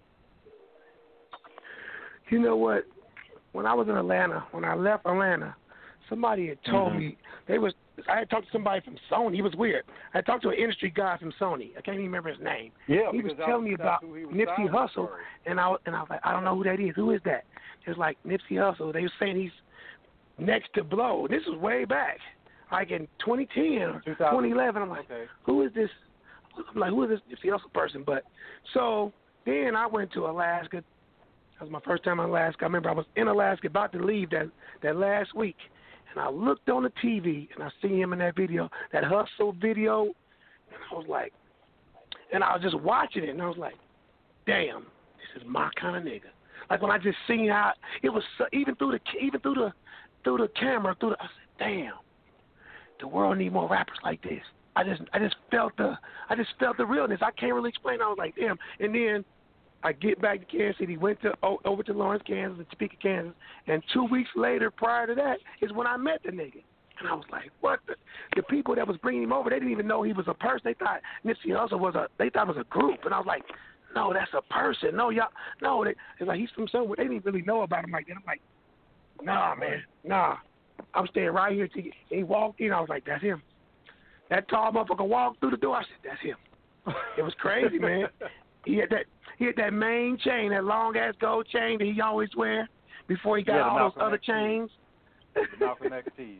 Speaker 11: You know what? When I was in Atlanta, when I left Atlanta, somebody had told me I had talked to somebody from Sony. He was weird. I had talked to an industry guy from Sony. I can't even remember his name.
Speaker 10: Yeah,
Speaker 11: he was telling me about Nipsey Hussle, and I was like, I don't know who that is. Who is that? It was like Nipsey Hussle. They were saying he's next to Blow. This was way back, like in 2010 or 2011. I'm like, who is this? I'm like, who is this Nipsey Hussle person? But so then I went to Alaska. That was my first time in Alaska. I remember I was in Alaska about to leave that last week. And I looked on the TV, and I seen him in that video, that Hustle video, and I was like, and I was just watching it, and I was like, damn, this is my kind of nigga. Like when I just seen how it was, even through the camera, I said, damn, the world need more rappers like this. I just felt the realness. I can't really explain. I was like, damn, and then I get back to Kansas City, went over to Lawrence, Kansas, and Topeka, Kansas, and 2 weeks later, prior to that, is when I met the nigga. And I was like, what? The people that was bringing him over, they didn't even know he was a person. They thought Nipsey Hussle they thought it was a group. And I was like, no, that's a person. No, y'all, no. It's like, he's from somewhere. They didn't really know about him like that. I'm like, nah, man, nah. I'm staying right here. He walked in. I was like, that's him. That tall motherfucker walked through the door. I said, that's him. It was crazy, man. He had that main chain, that long ass gold chain that he always wear before he got all those other chains.
Speaker 10: The Malcolm X tees.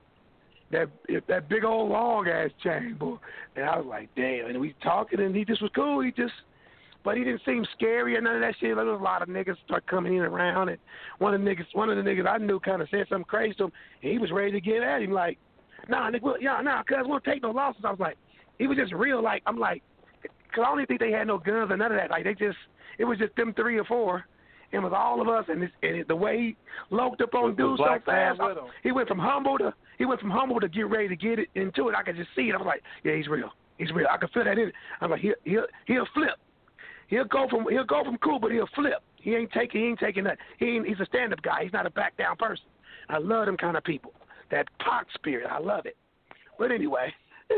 Speaker 11: That big old long ass chain, boy. And I was like, damn. And we talking, and he just was cool. But he didn't seem scary or none of that shit. There was a lot of niggas start coming in around, and one of the niggas I knew kind of said something crazy to him, and he was ready to get at him like, nah, nigga, cuz we won't take no losses. I was like, he was just real. Like, I'm like, cause I don't even think they had no guns or none of that. Like, it was just them 3 or 4. It was all of us, and the way he loped up on dudes so fast, he went from humble to get ready to get it into it. I could just see it. I was like, yeah, he's real. I could feel that in it. I'm like, he'll flip. He'll go from cool, but he'll flip. He ain't taking that. He's a stand-up guy. He's not a back-down person. I love them kind of people. That Pac spirit, I love it. But anyway,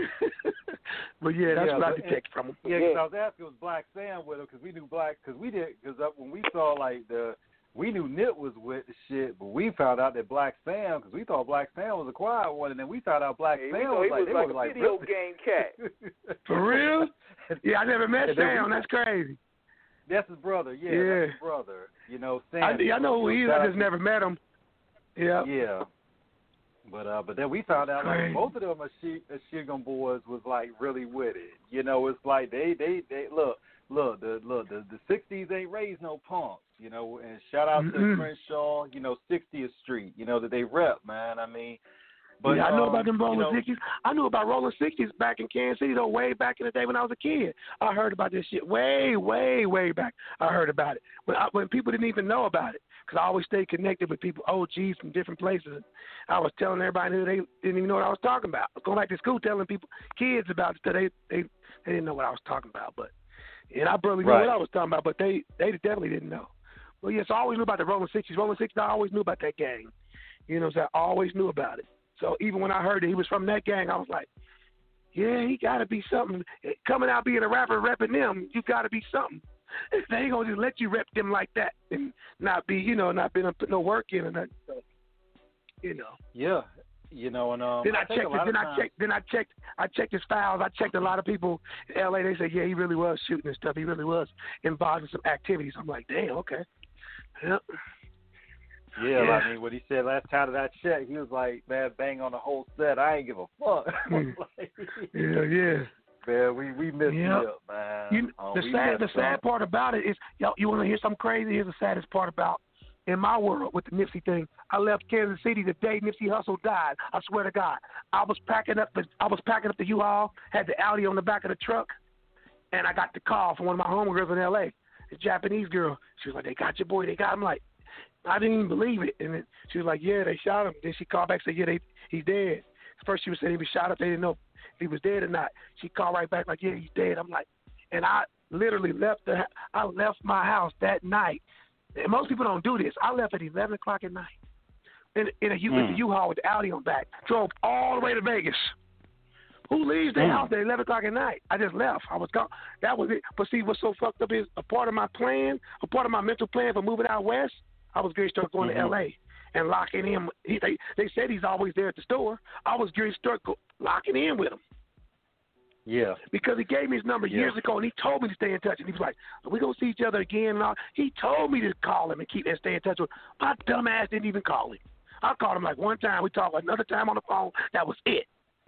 Speaker 11: but yeah, that's what I detected from him.
Speaker 10: Yeah, because I was asking, was Black Sam with him? Because we knew when we saw we knew Nip was with the shit, but we found out that Black Sam, because we thought Black Sam was a quiet one, and then we found out Black Sam was
Speaker 1: like a video game cat.
Speaker 11: For real? Yeah, I never met Sam. That's crazy.
Speaker 10: That's his brother. Yeah, that's his brother. You know, Sam.
Speaker 11: I know who he is. I just never met him. Yeah.
Speaker 10: Yeah. But then we found out like both of them Ashigum boys was like really with it. You know, it's like they look the 60s ain't raised no punks. You know, and shout out to Crenshaw. You know, 60th Street. You know that they rep, man. I mean. But,
Speaker 11: I know about them Rolling 60s. I knew about Rolling 60s back in Kansas City, though, way back in the day when I was a kid. I heard about this shit way, way, way back. I heard about it when people didn't even know about it, because I always stayed connected with people, OGs from different places. I was telling everybody who they didn't even know what I was talking about. I was going back to school telling kids about it, because they didn't know what I was talking about. And I barely knew what I was talking about, but they definitely didn't know. Well, yes, I always knew about the Rolling 60s. Rolling 60s, I always knew about that gang. You know what I'm saying? I always knew about it. So even when I heard that he was from that gang, I was like, yeah, he got to be something. Coming out being a rapper, repping them, you got to be something. They ain't going to just let you rep them like that and not be, not been put no work in or nothing. So,
Speaker 10: Yeah. And
Speaker 11: then I checked his files. I checked a lot of people in LA. They said, yeah, he really was shooting and stuff. He really was involved in some activities. I'm like, damn, okay. Yep.
Speaker 10: Yeah, I mean, what he said last time of that check, he was like, man, bang on the whole set. I ain't give a fuck.
Speaker 11: Yeah.
Speaker 10: Man, we missed Nip, man.
Speaker 11: The sad part about it is, you want to hear something crazy? Here's the saddest part about in my world with the Nipsey thing. I left Kansas City the day Nipsey Hussle died. I swear to God, I was packing up the U-Haul, had the Audi on the back of the truck, and I got the call from one of my homegirls in L.A., a Japanese girl. She was like, they got your boy. They got him. Like, I didn't even believe it. And then she was like, yeah, they shot him. Then she called back and said, yeah, he's dead. First she was saying he was shot up. They didn't know if he was dead or not. She called right back like, yeah, he's dead. I'm like, and I literally left my house that night. And most people don't do this. I left at 11 o'clock at night with the U-Haul with the Audi on back. Drove all the way to Vegas. Who leaves their house at 11 o'clock at night? I just left. I was gone. That was it. But see, what's so fucked up is a part of my mental plan for moving out west, I was going to start going to L.A. and locking in. They said he's always there at the store. I was going to start locking in with him.
Speaker 10: Yeah.
Speaker 11: Because he gave me his number years ago, and he told me to stay in touch. And he was like, we're going to see each other again. And all. He told me to call him and stay in touch with him. My dumb ass didn't even call him. I called him like one time. We talked another time on the phone. That was it.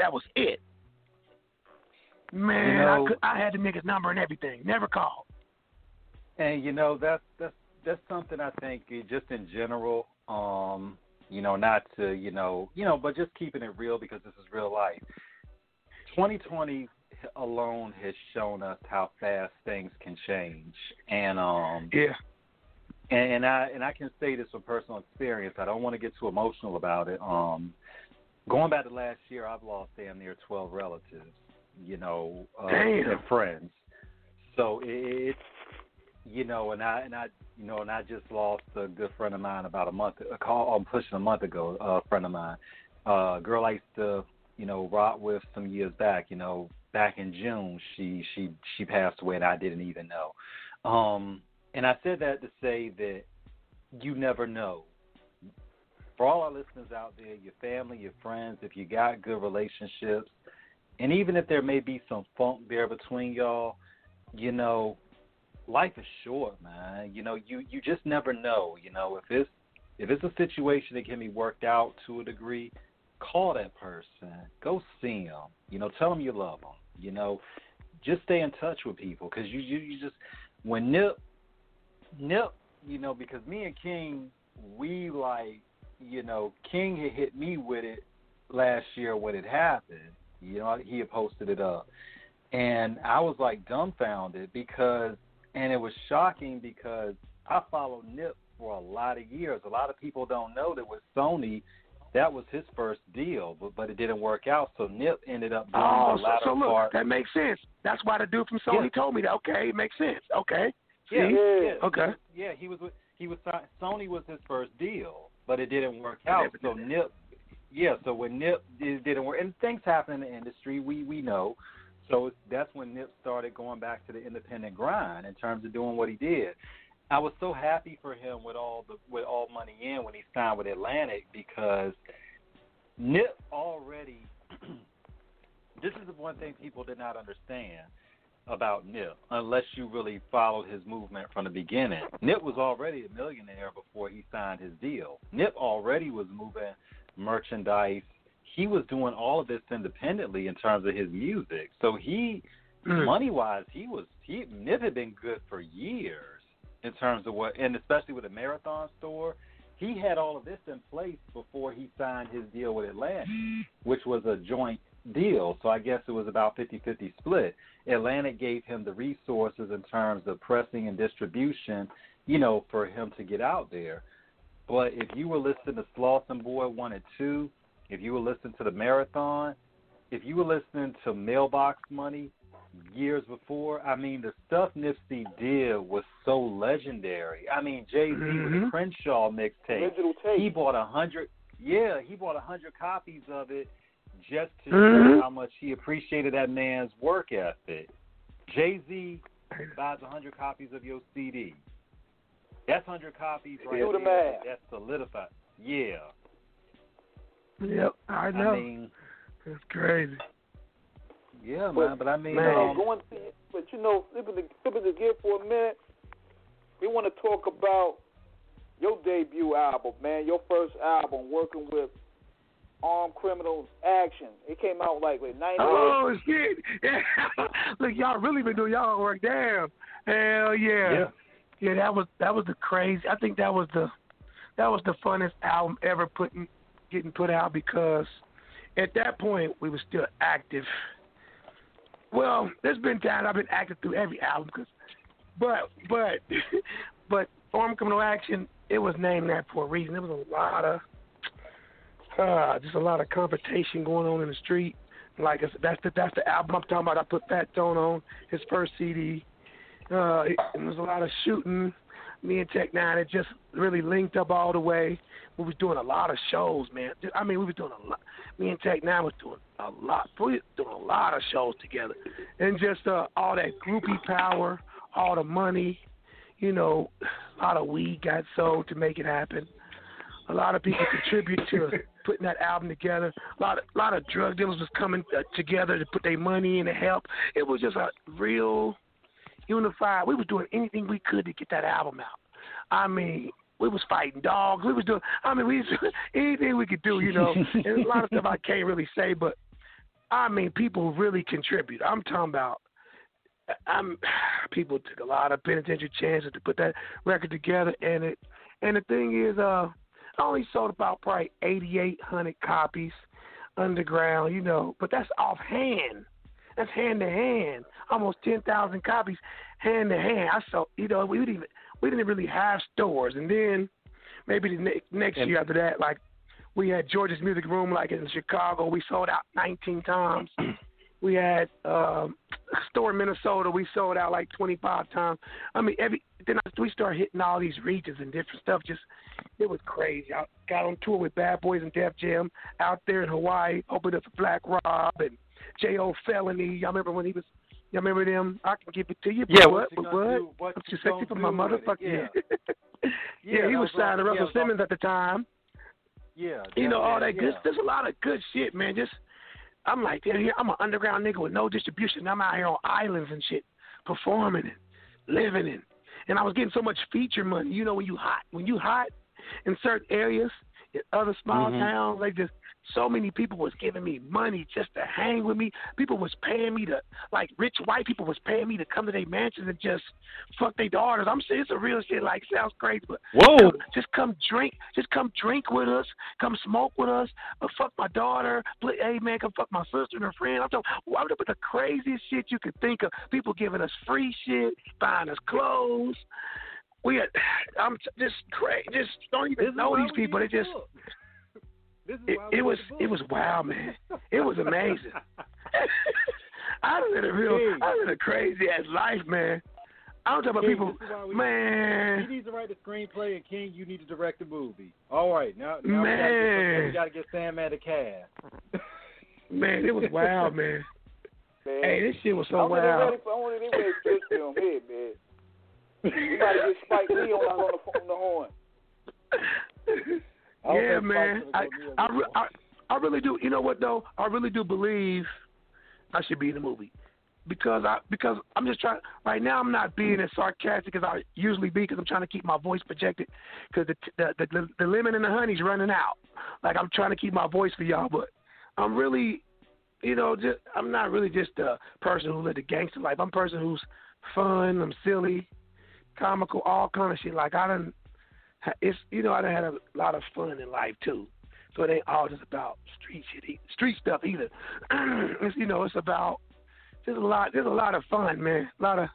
Speaker 11: Man, I had the nigga's number and everything. Never called.
Speaker 10: And, that's something I think just in general, not to, but just keeping it real because this is real life. 2020 alone has shown us how fast things can change. And and I can say this from personal experience. I don't want to get too emotional about it. Going back to last year, I've lost damn near 12 relatives, and friends. So it's and I just lost a good friend of mine about a month ago, a friend of mine. A girl I used to, rock with some years back, back in June, she passed away and I didn't even know. And I said that to say that you never know. For all our listeners out there, your family, your friends, if you got good relationships, and even if there may be some funk there between y'all, life is short, man. You know, you just never know. You know, if it's a situation that can be worked out to a degree, call that person, go see them. You know, tell them you love them. You know, just stay in touch with people because you just when Nip, you know, because me and King, we like, you know, King had hit me with it last year when it happened. You know, he had posted it up. And I was like dumbfounded and it was shocking because I followed Nip for a lot of years. A lot of people don't know that with Sony, that was his first deal, but it didn't work out. So Nip ended up doing the latter
Speaker 11: so look,
Speaker 10: part.
Speaker 11: That makes sense. That's why the dude from Sony told me that. Okay, it makes sense. Okay.
Speaker 10: Yeah.
Speaker 11: Okay.
Speaker 10: Yeah, Sony was his first deal, but it didn't work out. So Nip, so when Nip it didn't work, and things happen in the industry, we know. So that's when Nip started going back to the independent grind in terms of doing what he did. I was so happy for him with all Money In when he signed with Atlantic because Nip already. This is the one thing people did not understand about Nip, unless you really followed his movement from the beginning. Nip was already a millionaire before he signed his deal. Nip already was moving merchandise. He was doing all of this independently in terms of his music. So money-wise, Nip had been good for years in terms of and especially with the Marathon store. He had all of this in place before he signed his deal with Atlantic, which was a joint deal. So I guess it was about 50-50 split. Atlantic gave him the resources in terms of pressing and distribution, you know, for him to get out there. But if you were listening to Slauson Boy 1 and 2, if you were listening to the Marathon, if you were listening to Mailbox Money years before, I mean, the stuff Nipsey did was so legendary. I mean, Jay-Z with the Crenshaw mixtape, he bought 100 copies of it just to show how much he appreciated that man's work ethic. Jay-Z buys 100 copies of your CD. That's 100 copies right there. That's solidified. Yeah.
Speaker 11: Yep, I know.
Speaker 10: I mean,
Speaker 11: it's crazy.
Speaker 10: Yeah, man, but I mean,
Speaker 1: but you know, flipping the gear for a minute, we want to talk about your debut album, man. Your first album, working with Armed Criminals Action. It came out like 98.
Speaker 11: Oh shit! Yeah. Look, y'all really been doing y'all work. Damn. Hell yeah. Yeah, that was the crazy. I think that was the funnest album ever getting put out because at that point we were still active. Well, there's been times I've been active through every album, but Armed Criminal Action, it was named that for a reason. There was a lot of confrontation going on in the street. Like that's the album I'm talking about. I put Fat Tone on his first CD. There was a lot of shooting. Me and Tech Nine had just really linked up all the way. We was doing a lot of shows, man. I mean, we was doing a lot. Me and Tech Nine was doing a lot. We was doing a lot of shows together, and just all that groupie power, all the money, you know, a lot of weed got sold to make it happen. A lot of people contribute to putting that album together. A lot of drug dealers was coming together to put their money in to help. It was just a real unified. We was doing anything we could to get that album out. I mean, we was fighting dogs. We was doing anything we could do, you know. And a lot of stuff I can't really say, but I mean, people really contribute. I'm talking about. People took a lot of penitentiary chances to put that record together, and the thing is, I only sold about probably 8,800 copies underground, you know, but that's offhand. That's hand to hand. Almost 10,000 copies hand to hand. I saw, you know, we didn't really have stores, and then maybe the next year after that, like we had George's Music Room, like in Chicago, we sold out 19 times. We had a store in Minnesota, we sold out like 25 times. I mean, we started hitting all these regions and different stuff. It was crazy. I got on tour with Bad Boys and Def Jam out there in Hawaii, opened up for Black Rob and J.O. Felony. Y'all remember when he was? Y'all remember them? I can give it to you.
Speaker 10: Yeah.
Speaker 11: What? I'm too sexy for my motherfucker. Yeah, he was signed to Russell Simmons at the time.
Speaker 10: Yeah.
Speaker 11: You know, all that good. There's a lot of good shit, man. I'm like, I'm an underground nigga with no distribution. I'm out here on islands and shit, performing and living in. And I was getting so much feature money. You know, when you hot in certain areas, in other small towns, like just so many people was giving me money just to hang with me. People was paying me to, like rich white people was paying me to come to their mansions and just fuck their daughters. I'm saying it's a real shit. Like sounds crazy, but just come drink with us, come smoke with us, fuck my daughter. Hey man, come fuck my sister and her friend. I'm talking about the craziest shit you could think of. People giving us free shit, buying us clothes. I'm just crazy. Just don't even know these people. It just. It was wild, man. It was amazing. I lived a crazy ass life, man. I don't talk about people, man.
Speaker 10: He needs to write the screenplay, and King, you need to direct the movie. All right, now
Speaker 11: man,
Speaker 10: we gotta get Sandman to cast.
Speaker 11: Man, it was wild, man. Hey, this shit was so wild.
Speaker 1: I wanted to ready for film here, man. We gotta get Spike Lee on the horn.
Speaker 11: Yeah, man. I really do. You know what though? I really do believe I should be in the movie because I'm just trying. Right now, I'm not being as sarcastic as I usually be because I'm trying to keep my voice projected because the lemon and the honey's running out. Like I'm trying to keep my voice for y'all, but I'm really, I'm not really just a person who lived a gangster life. I'm a person who's fun. I'm silly, comical, all kind of shit. Like I done had a lot of fun in life too. So it ain't all just about street stuff either. It's about there's a lot of fun, man. A lot of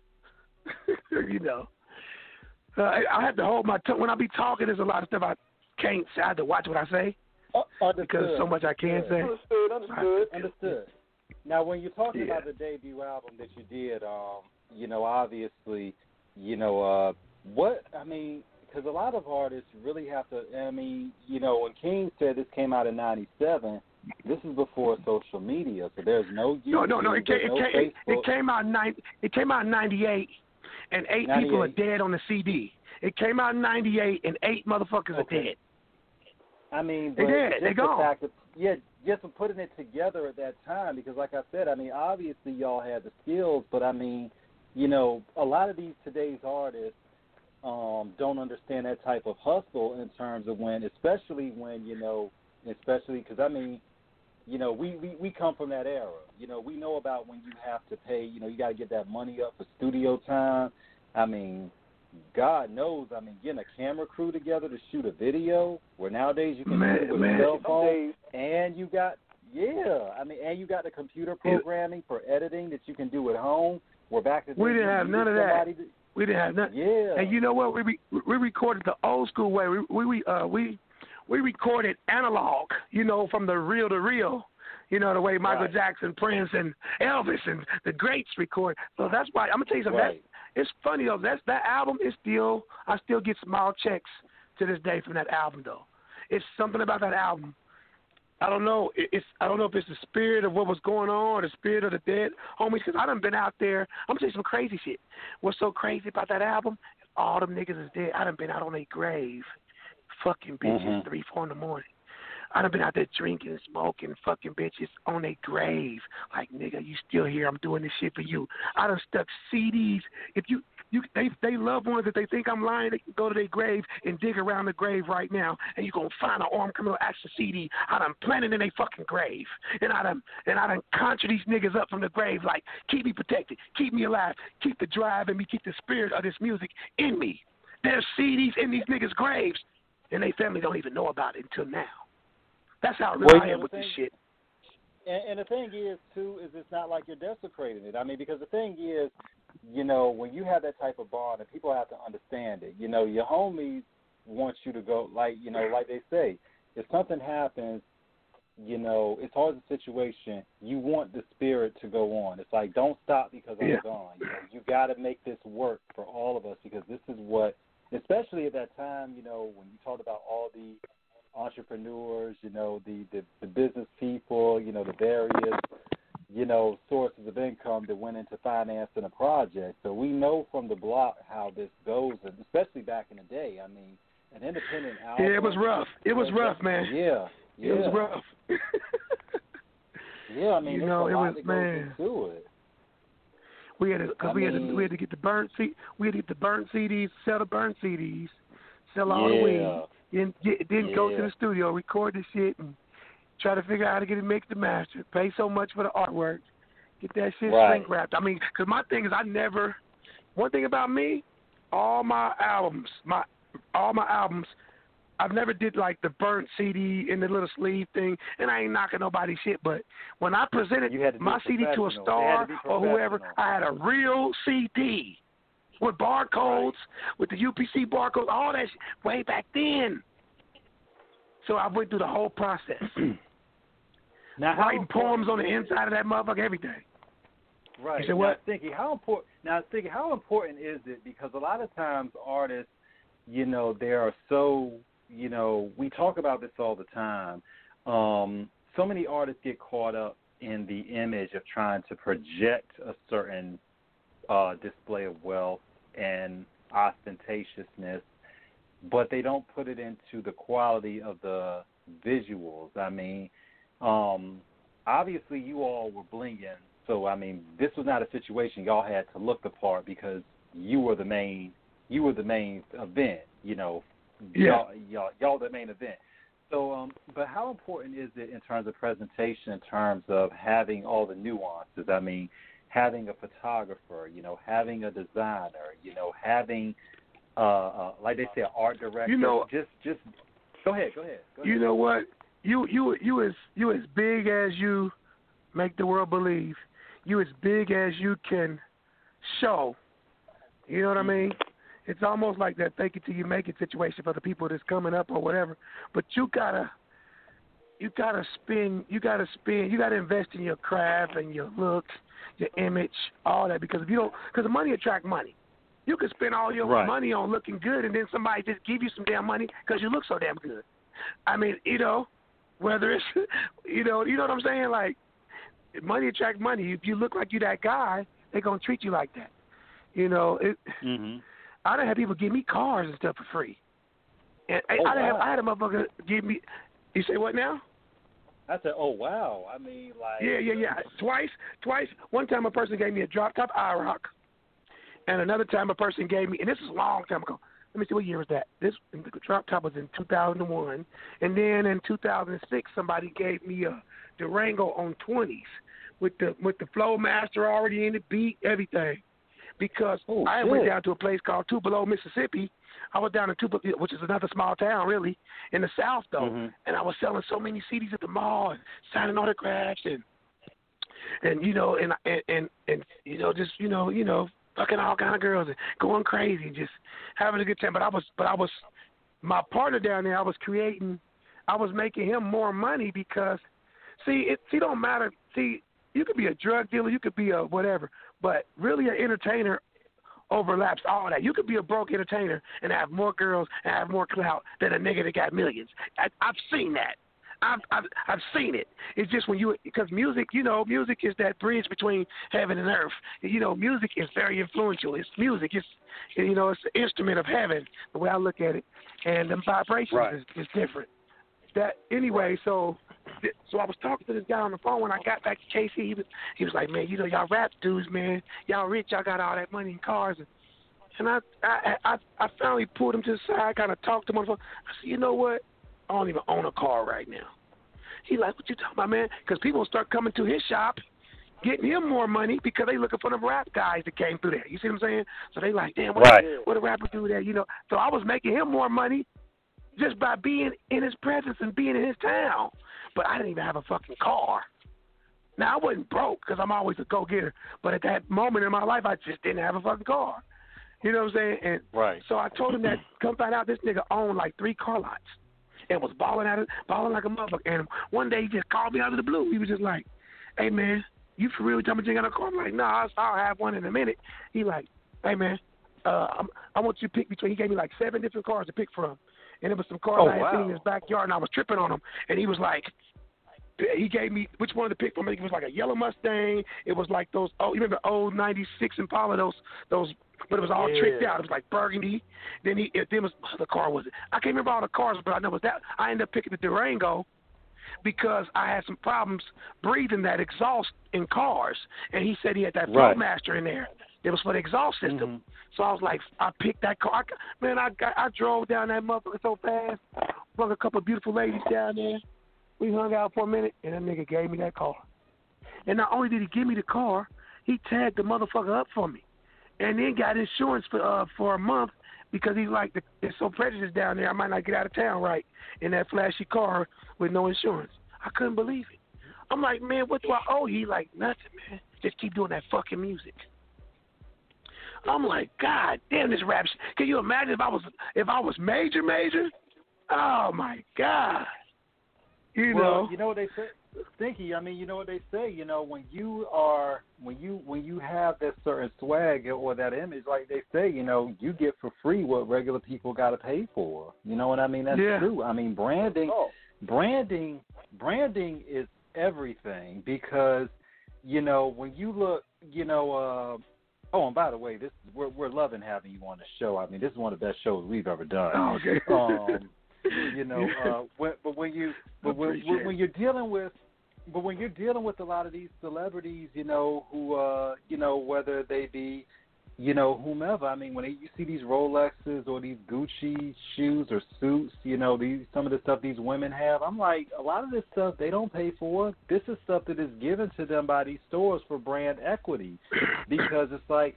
Speaker 11: I have to hold my tongue when I be talking. There's a lot of stuff I can't say. I have to watch what I say because there's so much I can't say.
Speaker 10: Understood. Now, when you're talking about the debut album that you did, obviously, because a lot of artists really have to. When King said this came out in '97, this is before social media, so there's no YouTube.
Speaker 11: No. It came out in '98, and 8 people are dead on the CD. It came out in '98, and 8 motherfuckers are dead.
Speaker 10: I mean,
Speaker 11: they're dead. They're gone.
Speaker 10: Just for putting it together at that time, because like I said, obviously y'all had the skills, but a lot of these today's artists don't understand that type of hustle in terms of especially because we come from that era. We know about when you have to pay, you got to get that money up for studio time. God knows, getting a camera crew together to shoot a video, where nowadays you can do it with a cell phone, and you got the computer programming for editing that you can do at home. We're back to
Speaker 11: we didn't have none of that. We didn't have nothing.
Speaker 10: Yeah.
Speaker 11: And you know what? We recorded the old school way. We recorded analog, from the reel to reel. The way Michael Jackson, Prince, and Elvis and the greats record. So that's why I'm gonna tell you something.
Speaker 10: Right.
Speaker 11: It's funny though. That album is I still get small checks to this day from that album though. It's something about that album. I don't know. I don't know if it's the spirit of what was going on or the spirit of the dead homies. Because I done been out there. I'm gonna tell you some crazy shit. What's so crazy about that album? All them niggas is dead. I done been out on their grave, fucking bitches 3, 4 in the morning. I done been out there drinking, smoking, fucking bitches on their grave. Like, nigga, you still here? I'm doing this shit for you. I done stuck CDs. If they loved ones that they think I'm lying, they can go to their grave and dig around the grave right now, and you gonna find an Armed Criminal Action CD. I done planted in their fucking grave, and I done conjure these niggas up from the grave. Like, keep me protected, keep me alive, keep the drive in me, keep the spirit of this music in me. There's CDs in these niggas' graves, and they family don't even know about it until now. That's how real I am with this shit.
Speaker 10: And the thing is, too, is it's not like you're desecrating it. Because the thing is, when you have that type of bond, and people have to understand it, your homies want you to go, like they say, if something happens, it's always a situation, you want the spirit to go on. It's like, don't stop because I'm gone. You got to make this work for all of us, because this is what, especially at that time, when you talked about all the entrepreneurs, the business people, the various, sources of income that went into financing a project. So we know from the block how this goes, and especially back in the day. An independent album.
Speaker 11: Yeah, it was rough. It was rough, man.
Speaker 10: Yeah.
Speaker 11: It was rough.
Speaker 10: Yeah, there's a lot that goes into it.
Speaker 11: We had to get the burnt CDs, sell the burnt CDs, sell all the weed, then go to the studio, record the shit, and try to figure out how to get it mixed and mastered. Pay so much for the artwork, get that shit shrink wrapped. I mean, because my thing is, one thing about me, all my albums, I've never did like the burnt CD in the little sleeve thing, and I ain't knocking nobody's shit, but when I presented my CD to a star or whoever, I had a real CD with barcodes, with the UPC barcodes, all that shit, way back then. So I went through the whole process.
Speaker 10: Now,
Speaker 11: writing poems on the inside of that motherfucker, everything.
Speaker 10: Right.
Speaker 11: You said what?
Speaker 10: How important is it? Because a lot of times artists, they are so, we talk about this all the time. So many artists get caught up in the image of trying to project a certain display of wealth and ostentatiousness, but they don't put it into the quality of the visuals. I mean, obviously you all were blinging, so I mean, this was not a situation y'all had to look the part because you were the main event, Y'all the main event. So, but how important is it in terms of presentation, in terms of having all the nuances? I mean, having a photographer, having a designer, having, like they say, an art director. Just go ahead.
Speaker 11: You know what? You as big as you make the world believe. You as big as you can show. You know what I mean? It's almost like that fake it till you make it situation for the people that's coming up or whatever. But you gotta invest in your craft and your looks, your image, all that, because because money attracts money. You can spend all your money on looking good, and then somebody just give you some damn money because you look so damn good. I mean, whether it's, you know what I'm saying? Like, money attracts money. If you look like you that guy, they're gonna treat you like that. I done had people give me cars and stuff for free. And I had a motherfucker give me. You say what now?
Speaker 10: I said, oh wow. I mean, like.
Speaker 11: Yeah. Twice. One time a person gave me a drop top IROC, and another time a person gave me, and this is a long time ago. Let me see, what year was that? The drop top was in 2001, and then in 2006 somebody gave me a Durango on 20s with the Flowmaster already in the beat, everything. Because I went down to a place called Tupelo, Mississippi. I was down in Tupelo, which is another small town, really, in the South, though. And I was selling so many CDs at the mall and signing autographs and fucking all kind of girls and going crazy and just having a good time. But I was my partner down there. I was making him more money because, don't matter. See, you could be a drug dealer, you could be a whatever, but really an entertainer overlaps all that. You could be a broke entertainer and have more girls and have more clout than a nigga that got millions. I've seen that. I've seen it. It's just because music, music is that bridge between heaven and earth. Music is very influential. It's music. It's it's the instrument of heaven, the way I look at it, and the vibrations is different. So I was talking to this guy on the phone when I got back to KC. He was like, man, y'all rap dudes, man, y'all rich, y'all got all that money and cars. And I finally pulled him to the side, kind of talked to him on the phone. I said, you know what? I don't even own a car right now. He like, what you talking about, man? Because people start coming to his shop, getting him more money because they looking for the rap guys that came through there. You see what I'm saying? So they like, damn, what a rapper do there, So I was making him more money just by being in his presence and being in his town. But I didn't even have a fucking car. Now, I wasn't broke because I'm always a go-getter. But at that moment in my life, I just didn't have a fucking car. You know what I'm saying? And so I told him that, come find out this nigga owned like 3 car lots and was balling like a motherfucker. And one day he just called me out of the blue. He was just like, hey, man, you for real telling me you got a car? I'm like, no, I'll have one in a minute. He like, hey, man, I want you to pick between. He gave me like 7 different cars to pick from. And it was some cars I had seen in his backyard, and I was tripping on them. And he was like, he gave me which one to pick from. It was like a yellow Mustang. It was like those, you remember the old 96 Impala, those, but it was all tricked out. It was like burgundy. Then what other car was it? I can't remember all the cars, but I know it was that. I ended up picking the Durango. because I had some problems breathing that exhaust in cars, and he said he had that Flowmaster in there. It was for the exhaust system.
Speaker 10: Mm-hmm.
Speaker 11: So I was like, I picked that car. I drove down that motherfucker so fast, brought a couple of beautiful ladies down there. We hung out for a minute, and that nigga gave me that car. And not only did he give me the car, he tagged the motherfucker up for me, and then got insurance for a month because he's like, it's so prejudiced down there, I might not get out of town right in that flashy car with no insurance. I couldn't believe it. I'm like, man, what do I owe you? He like, nothing, man. Just keep doing that fucking music. I'm like, God damn, this rap shit. Can you imagine if I was major? Oh my God. You know
Speaker 10: what they say, Stinky. I mean, you know what they say. You know, when you have that certain swag or that image, like they say, you know, you get for free what regular people got to pay for. You know what I mean? That's true. I mean, branding is everything because, you know, when you look, you know. Oh, and by the way, we're loving having you on the show. I mean, this is one of the best shows we've ever done.
Speaker 11: Oh, okay.
Speaker 10: You know, when you're dealing with a lot of these celebrities, you know, who you know, whether they be, you know, whomever. I mean, when you see these Rolexes or these Gucci shoes or suits, you know, some of the stuff these women have, I'm like, a lot of this stuff they don't pay for. This is stuff that is given to them by these stores for brand equity, because it's like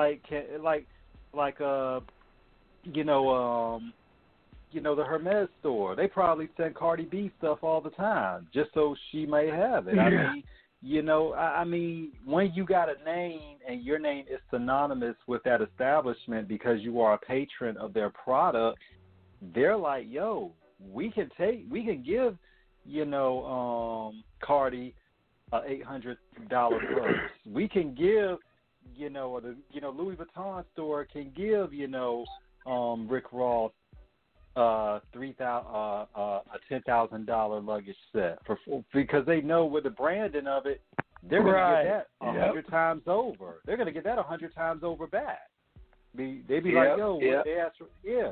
Speaker 10: the Hermes store. They probably send Cardi B stuff all the time just so she may have it.
Speaker 11: Yeah.
Speaker 10: I mean, when you got a name and your name is synonymous with that establishment because you are a patron of their product, they're like, yo, we can give, you know, Cardi $800 purse. We can give, you know, Louis Vuitton store can give, you know, Rick Ross a $10,000 luggage set because they know with the branding of it, they're going to get that 100 times over. They're going to get that 100 times over back. They be like, yo, what they ask for,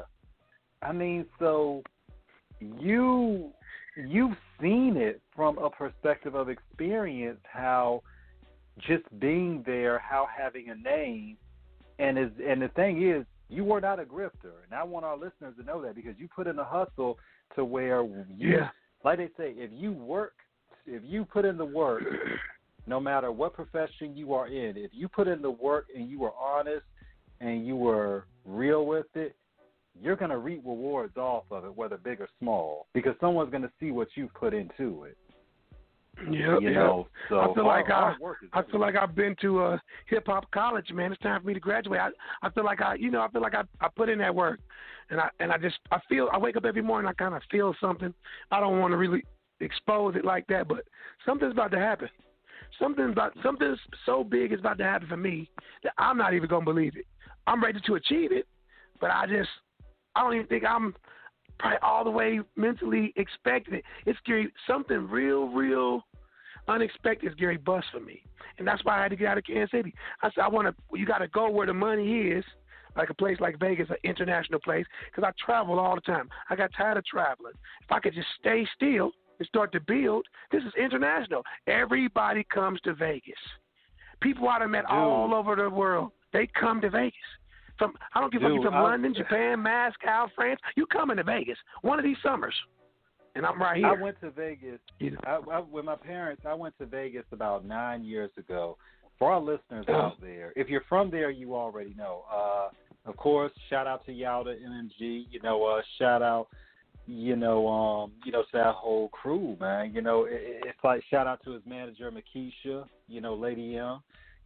Speaker 10: I mean, so you've seen it from a perspective of experience, how just being there, how having a name, and the thing is, you were not a grifter, and I want our listeners to know that because you put in a hustle to where like they say, if you put in the work, no matter what profession you are in, if you put in the work and you were honest and you were real with it, you're going to reap rewards off of it, whether big or small, because someone's going to see what you've put into it.
Speaker 11: Yeah,
Speaker 10: you know, so
Speaker 11: I feel like I've been to a hip hop college, man. It's time for me to graduate. I feel like I put in that work, and I wake up every morning. I kind of feel something. I don't want to really expose it like that, but something's about to happen. Something so big is about to happen for me that I'm not even gonna believe it. I'm ready to achieve it, but I don't even think I'm probably all the way mentally expecting it. It's scary. Something real unexpected is Gary bust for me, and that's why I had to get out of Kansas City. I said, you got to go where the money is, like a place like Vegas, an international place, because I travel all the time. I got tired of traveling. If I could just stay still and start to build, this is international. Everybody comes to Vegas. People I done met all over the world, they come to Vegas. I don't give a fuck if you're from London, Japan, Moscow, France. You coming to Vegas one of these summers, and I'm right here.
Speaker 10: I went to Vegas. With my parents, I went to Vegas about 9 years ago. For our listeners out there, if you're from there, you already know. Of course, shout out to Yalda MMG. You know, shout out, to that whole crew, man. You know, it's like shout out to his manager, Makisha. You know, Lady M.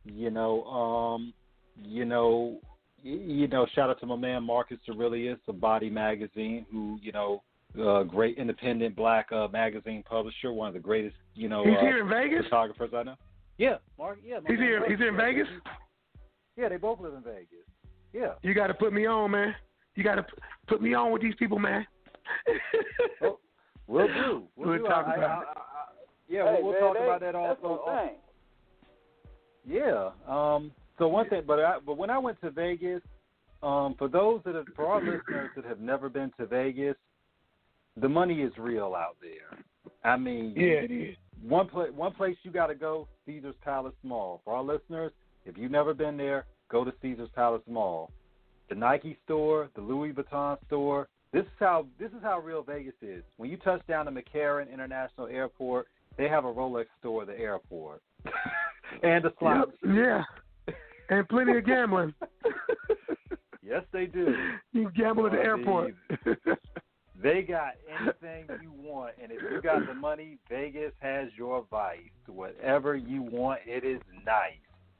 Speaker 10: Shout out to my man Marcus Aurelius of Body Magazine, who, great independent black magazine publisher, one of the greatest,
Speaker 11: he's here in Vegas?
Speaker 10: Photographers I know. Yeah, Mark. Yeah,
Speaker 11: he's here in Vegas.
Speaker 10: Yeah, they both live in Vegas. Yeah.
Speaker 11: You got to put me on, man. You got to put me on with these people, man.
Speaker 10: We'll do. We'll
Speaker 11: talk about it.
Speaker 10: We'll talk about that also. Yeah. So one thing, but when I went to Vegas, for our listeners that have never been to Vegas, the money is real out there. I mean,
Speaker 11: yeah, it is.
Speaker 10: One place you got to go, Caesar's Palace Mall. For our listeners, if you've never been there, go to Caesar's Palace Mall. The Nike store, the Louis Vuitton store. This is how real Vegas is. When you touch down at McCarran International Airport, they have a Rolex store at the airport. And a slot.
Speaker 11: Yeah. And plenty of gambling.
Speaker 10: Yes, they do.
Speaker 11: You can gamble at the airport.
Speaker 10: They got anything you want, and if you got the money, Vegas has your vice. Whatever you want, it is nice.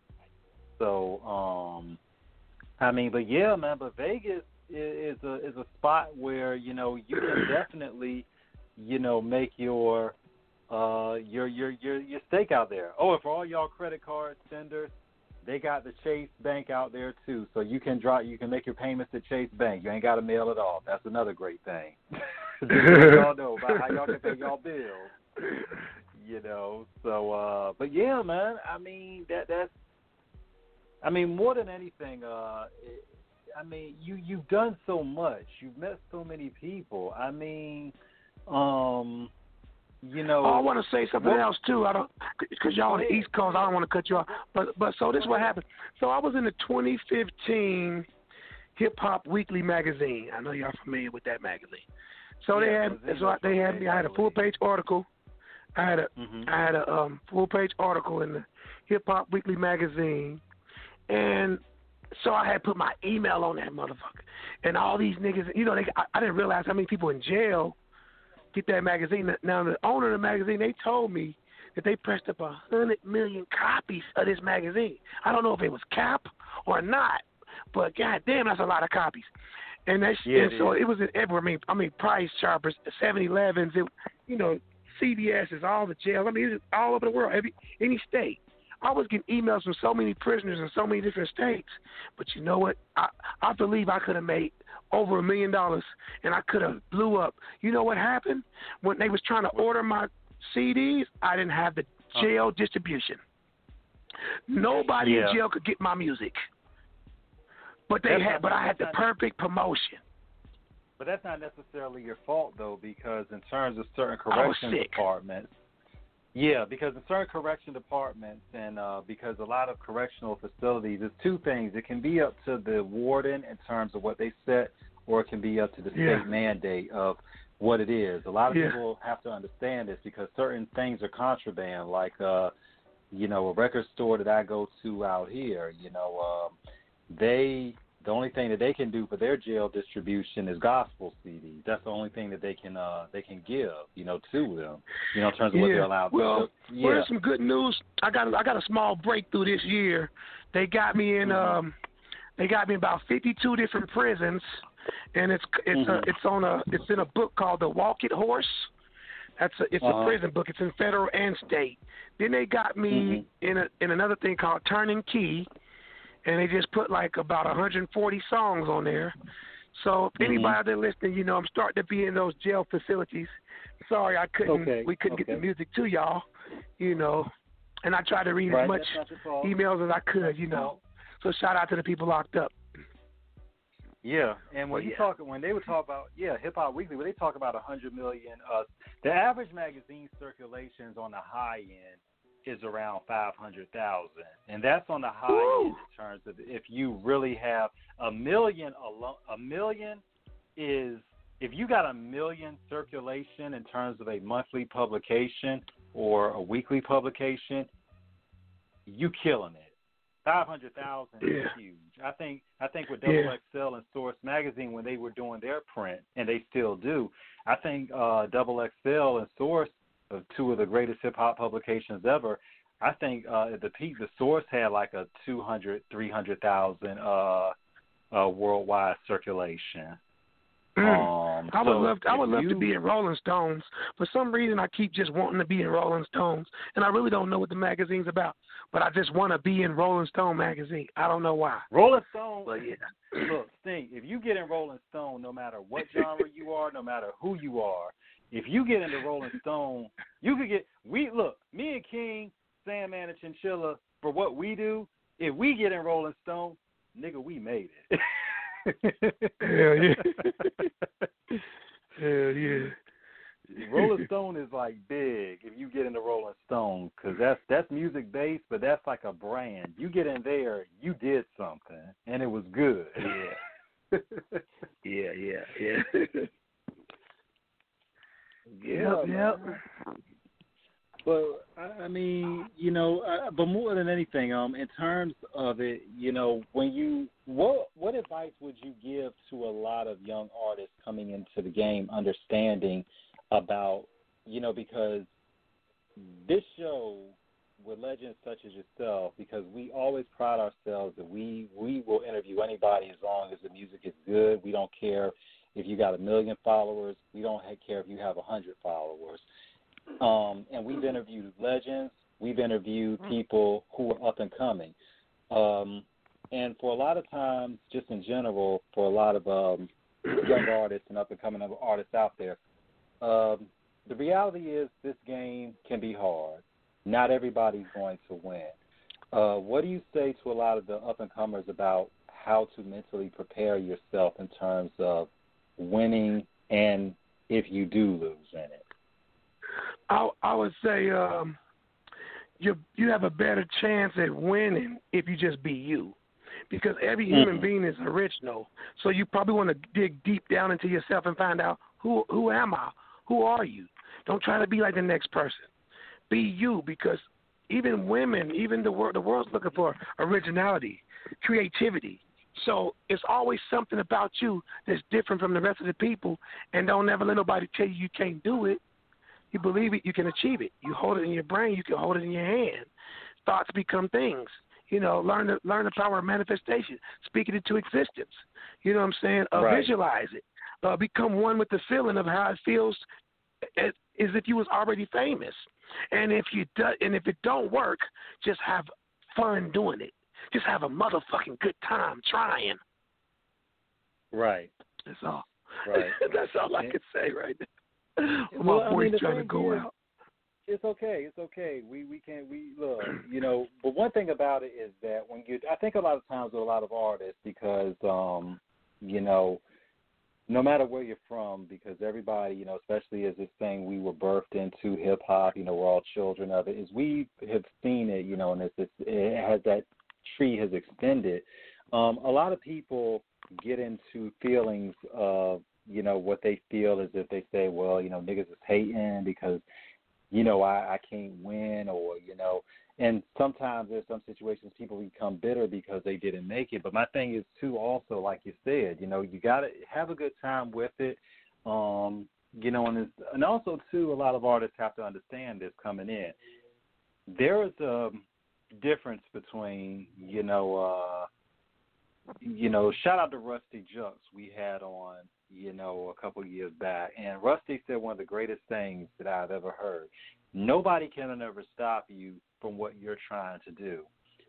Speaker 10: So, but yeah, man. But Vegas is a spot where you can definitely, make your stake out there. Oh, and for all y'all credit card senders, they got the Chase Bank out there too, so you can make your payments to Chase Bank. You ain't got to mail it off. That's another great thing. Just so y'all know about how y'all can pay y'all bills. So but yeah, man. I mean that's. I mean more than anything. You've done so much. You've met so many people. I mean, I want to say something else too. I don't, because y'all on the East Coast. I don't want to cut you off. But so this is what happened. So I was in the 2015 Hip Hop Weekly magazine. I know y'all familiar with that magazine. So they had me. I had a full page article. I had a full page article in the Hip Hop Weekly magazine, and so I had put my email on that motherfucker. And all these niggas, I didn't realize how many people in jail get that magazine. Now, the owner of the magazine, they told me that they pressed up 100 million copies of this magazine. I don't know if it was cap or not, but goddamn, that's a lot of copies. And that shit, so it was everywhere. I mean, Price Choppers, 7-Elevens, CVS's, all the jails. I mean, it was all over the world, any state. I was getting emails from so many prisoners in so many different states. But you know what? I believe I could have made over $1 million, and I could have blew up. You know what happened? When they was trying to order my CDs, I didn't have the jail distribution. Nobody in jail could get my music. But I had the perfect promotion. But that's not necessarily your fault, though, because in terms of certain correction departments, because in certain correction departments and because a lot of correctional facilities, there's two things. It can be up to the warden in terms of what they set, or it can be up to the state mandate of what it is. A lot of people have to understand this because certain things are contraband, like, a record store that I go to out here, the only thing that they can do for their jail distribution is gospel CDs. That's the only thing that they can give, to them, in terms of what they're allowed to do.
Speaker 11: Well, there's some good news. I got a small breakthrough this year. They got me in about 52 different prisons, and it's in a book called The Walk It Horse. It's a prison book. It's in federal and state. Then they got me in another thing called Turning Key. And they just put like about 140 songs on there. So if anybody out there listening, I'm starting to be in those jail facilities. Sorry, we couldn't get the music to y'all, And I tried to read as much emails as I could, So shout out to the people locked up.
Speaker 10: Yeah, and when they would talk about Hip Hop Weekly, when they talk about 100 million, the average magazine circulations on the high end is around 500,000, and that's on the high end in terms of if you really have a million. A million is if you got 1 million circulation in terms of a monthly publication or a weekly publication, you killing it. 500,000 is huge. I think with Double XL and Source Magazine when they were doing their print, and they still do, I think Double XL and Source, two of the greatest hip-hop publications ever, I think at the peak, the Source had like a 300,000 worldwide circulation.
Speaker 11: I would love to be in Rolling Stones. For some reason, I keep just wanting to be in Rolling Stones, and I really don't know what the magazine's about, but I just want to be in Rolling Stone magazine. I don't know why.
Speaker 10: Rolling Stone, look, Stink, if you get in Rolling Stone, no matter what genre you are, no matter who you are, if you get into Rolling Stone, you could get. Me and King, Sandman, and Chinchilla, for what we do, if we get in Rolling Stone, nigga, we made it.
Speaker 11: Hell yeah. Hell yeah.
Speaker 10: Rolling Stone is like big if you get into Rolling Stone because that's music based, but that's like a brand. You get in there, you did something, and it was good.
Speaker 11: Yeah. yeah. Yep.
Speaker 10: But I mean, but more than anything, in terms of it, what advice would you give to a lot of young artists coming into the game, understanding about, because this show with legends such as yourself, because we always pride ourselves that we will interview anybody as long as the music is good. We don't care if you got 1 million followers. We don't care if you have 100 followers. And we've interviewed legends. We've interviewed people who are up and coming. And for a lot of times, just in general, for a lot of young artists and up and coming artists out there, the reality is this game can be hard. Not everybody's going to win. What do you say to a lot of the up and comers about how to mentally prepare yourself in terms of winning and if you do lose in it?
Speaker 11: I would say you have a better chance at winning if you just be you, because every human being is original. So you probably want to dig deep down into yourself and find out who am I? Who are you? Don't try to be like the next person. Be you, because even women, even the world's looking for originality, creativity. So it's always something about you that's different from the rest of the people, and don't ever let nobody tell you can't do it. You believe it, you can achieve it. You hold it in your brain, you can hold it in your hand. Thoughts become things. Learn the power of manifestation. Speak it into existence. You know what I'm saying?
Speaker 10: Right.
Speaker 11: Visualize it. Become one with the feeling of how it feels as if you was already famous. And if it don't work, just have fun doing it. Just have a motherfucking good time trying.
Speaker 10: Right.
Speaker 11: That's all.
Speaker 10: Right.
Speaker 11: That's all I can say right now.
Speaker 10: Well,
Speaker 11: My voice trying to go out.
Speaker 10: It's okay. We look, but one thing about it is that I think a lot of times with a lot of artists, because, no matter where you're from, because everybody, especially as this thing we were birthed into, hip-hop, we're all children of it, is we have seen it, and it has that tree has extended. A lot of people get into feelings of, what they feel is if they say, well, niggas is hating because, I can't win, or, and sometimes there's some situations people become bitter because they didn't make it. But my thing is, too, also, like you said, you got to have a good time with it, and also, too, a lot of artists have to understand this coming in. There is a difference between, shout out to Rusty Jux we had on, a couple years back. And Rusty said one of the greatest things that I've ever heard. Nobody can ever stop you from what you're trying to do.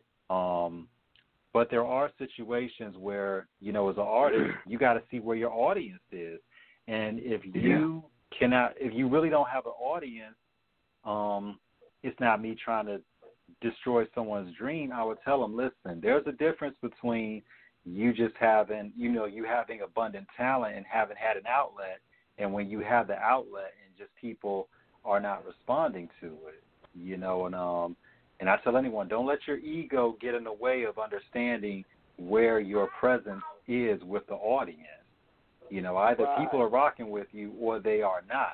Speaker 10: But there are situations where, as an artist, you got to see where your audience is. And if you really don't have an audience, it's not me trying to destroy someone's dream. I would tell them, listen, there's a difference between you just having, you having abundant talent and haven't had an outlet, and when you have the outlet and just people are not responding to it, and I tell anyone, don't let your ego get in the way of understanding where your presence is with the audience. Either people are rocking with you or they are not.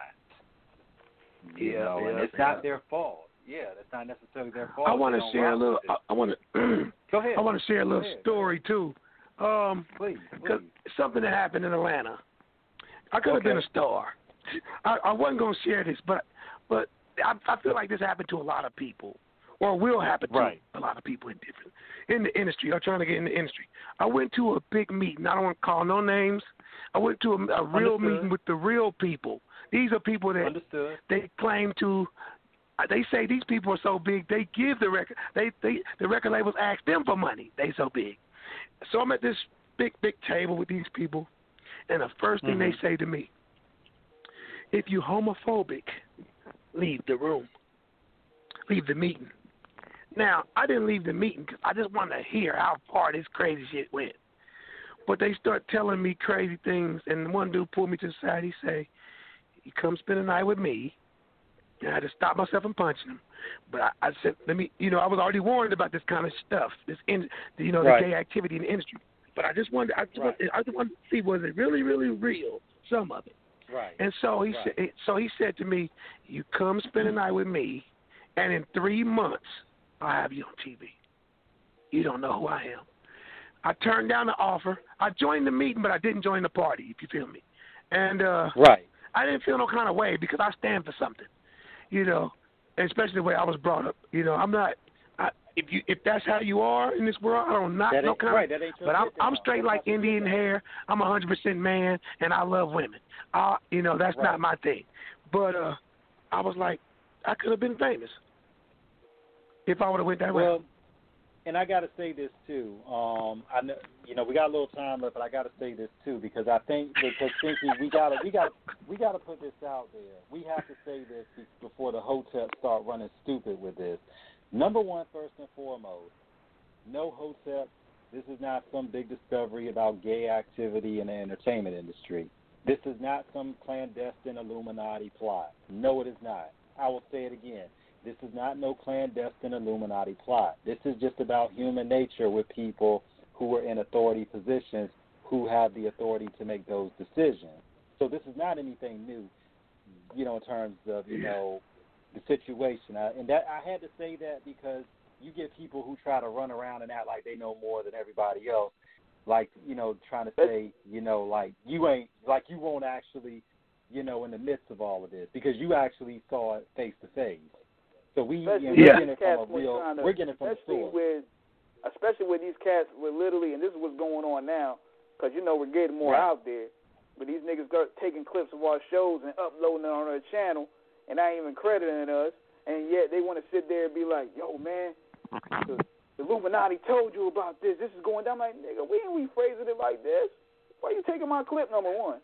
Speaker 10: And it's not their fault. Yeah, that's not necessarily their fault.
Speaker 11: I want to share a little.
Speaker 10: Go ahead.
Speaker 11: I want to share a little story too.
Speaker 10: Please.
Speaker 11: Something that happened in Atlanta. I could have been a star. I wasn't going to share this, but I feel like this happened to a lot of people, or will happen to a lot of people in the industry, or trying to get in the industry. I went to a big meeting. I don't want to call no names. I went to a real meeting with the real people. These are people that they claim to. They say these people are so big. They give the record. The record labels ask them for money. They so big. So I'm at this big table with these people, and the first thing they say to me, if you're homophobic, leave the room. Leave the meeting. Now, I didn't leave the meeting because I just wanted to hear how far this crazy shit went. But they start telling me crazy things, and one dude pulled me to the side. He say, You come spend the night with me. And I had to stop myself from punching him. But I said, let me, I was already warned about this kind of stuff, the gay activity in the industry. But I just wanted to see, was it really, really real, some of it.
Speaker 10: Right.
Speaker 11: And so he said to me, you come spend the night with me, and in 3 months, I'll have you on TV. You don't know who I am. I turned down the offer. I joined the meeting, but I didn't join the party, if you feel me. And
Speaker 10: right.
Speaker 11: I didn't feel no kind of way because I stand for something, especially the way I was brought up. I'm not. If that's how you are in this world, I don't not no kind.
Speaker 10: Right, that ain't
Speaker 11: but I'm straight like Indian hair. I'm 100% man, and I love women. That's not my thing. But I was like, I could have been famous if I would have went that way.
Speaker 10: And I got to say this too. I know, we got a little time left, but I got to say this too because I think Stinky, we got to put this out there. We have to say this before the Hotep start running stupid with this. Number one, first and foremost, no Hotep. This is not some big discovery about gay activity in the entertainment industry. This is not some clandestine Illuminati plot. No, it is not. I will say it again. This is not no clandestine Illuminati plot. This is just about human nature with people who are in authority positions who have the authority to make those decisions. So this is not anything new, in terms of, the situation. And I had to say that because you get people who try to run around and act like they know more than everybody else, like, trying to say, like you won't actually, in the midst of all of this because you actually saw it face to face. So we're getting it from the source.
Speaker 1: Especially with these cats, literally, and this is what's going on now, because we're getting more out there. But these niggas start taking clips of our shows and uploading it on their channel, and not even crediting us, and yet they want to sit there and be like, "Yo, man, the Illuminati told you about this. This is going down." I'm like, nigga, we ain't rephrasing it like this. Why you taking my clip, number one?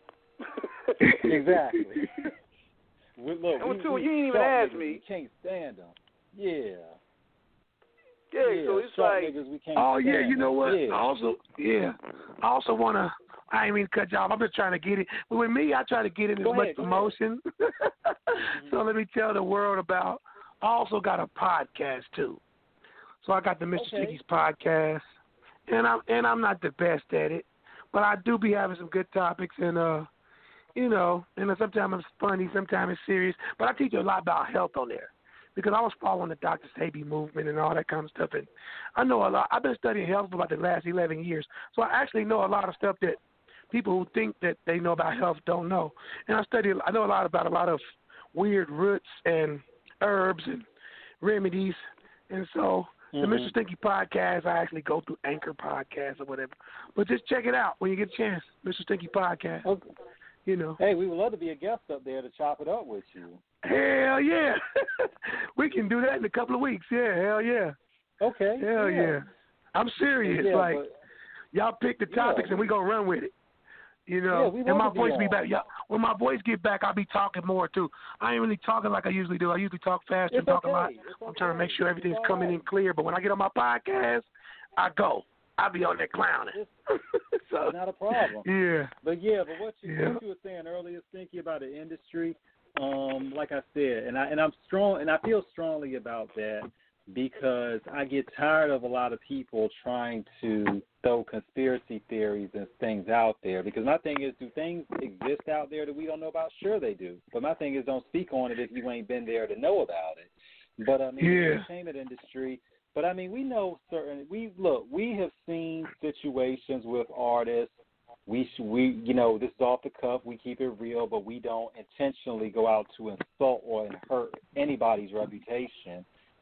Speaker 10: Exactly.
Speaker 1: Number two, you ain't even ask me.
Speaker 10: We can't stand them. Yeah.
Speaker 1: Yeah, so it's like,
Speaker 11: you know what?
Speaker 10: Yeah.
Speaker 11: I also want to, I ain't mean to cut you off. I'm just trying to get it. But with me, I try to get in as much promotion. So let me tell the world about, I also got a podcast too. So I got the Mr. Stinky's podcast, and I'm not the best at it, but I do be having some good topics, and and sometimes it's funny, sometimes it's serious, but I teach you a lot about health on there. Because I was following the Dr. Sebi movement and all that kind of stuff. And I know a lot. I've been studying health for about the last 11 years. So I actually know a lot of stuff that people who think that they know about health don't know. And I know a lot about a lot of weird roots and herbs and remedies. And so the Mr. Stinky podcast, I actually go through Anchor Podcast or whatever. But just check it out when you get a chance, Mr. Stinky podcast.
Speaker 10: Okay. Hey, we would love to be a guest up there to chop it up with you.
Speaker 11: Hell yeah. We can do that in a couple of weeks. Yeah, hell yeah.
Speaker 10: Okay.
Speaker 11: Hell yeah. I'm serious. Y'all pick the topics and we going to run with it. And my voice be back. When my voice get back, I'll be talking more too. I ain't really talking like I usually do. I usually talk fast and talk a lot. I'm trying to make sure everything's coming in clear. But when I get on my podcast, I go. I'll be on there clowning. So,
Speaker 10: not a problem.
Speaker 11: Yeah.
Speaker 10: But what you were saying earlier, Stinky, about the industry, like I said, and I'm strong, and I feel strongly about that because I get tired of a lot of people trying to throw conspiracy theories and things out there. Because my thing is, do things exist out there that we don't know about? Sure they do. But my thing is, don't speak on it if you ain't been there to know about it. But the entertainment industry. But I mean, we know we have seen situations with artists. We this is off the cuff. We keep it real, but we don't intentionally go out to insult or hurt anybody's reputation.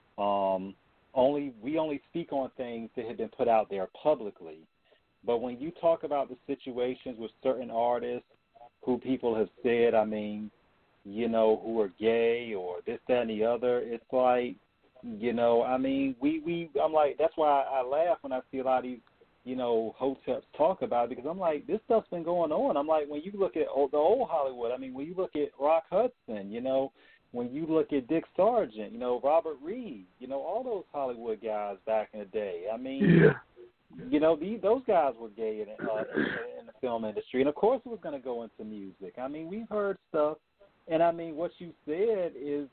Speaker 10: We only speak on things that have been put out there publicly. But when you talk about the situations with certain artists who people have said, who are gay or this, that, and the other, it's like, I'm like, that's why I laugh when I see a lot of these, Hoteps talk about it, because I'm like, this stuff's been going on. I'm like, when you look at the old Hollywood, when you look at Rock Hudson, when you look at Dick Sargent, Robert Reed, all those Hollywood guys back in the day. Those guys were gay in the film industry, and of course it was going to go into music. We've heard stuff And I mean, what you said is,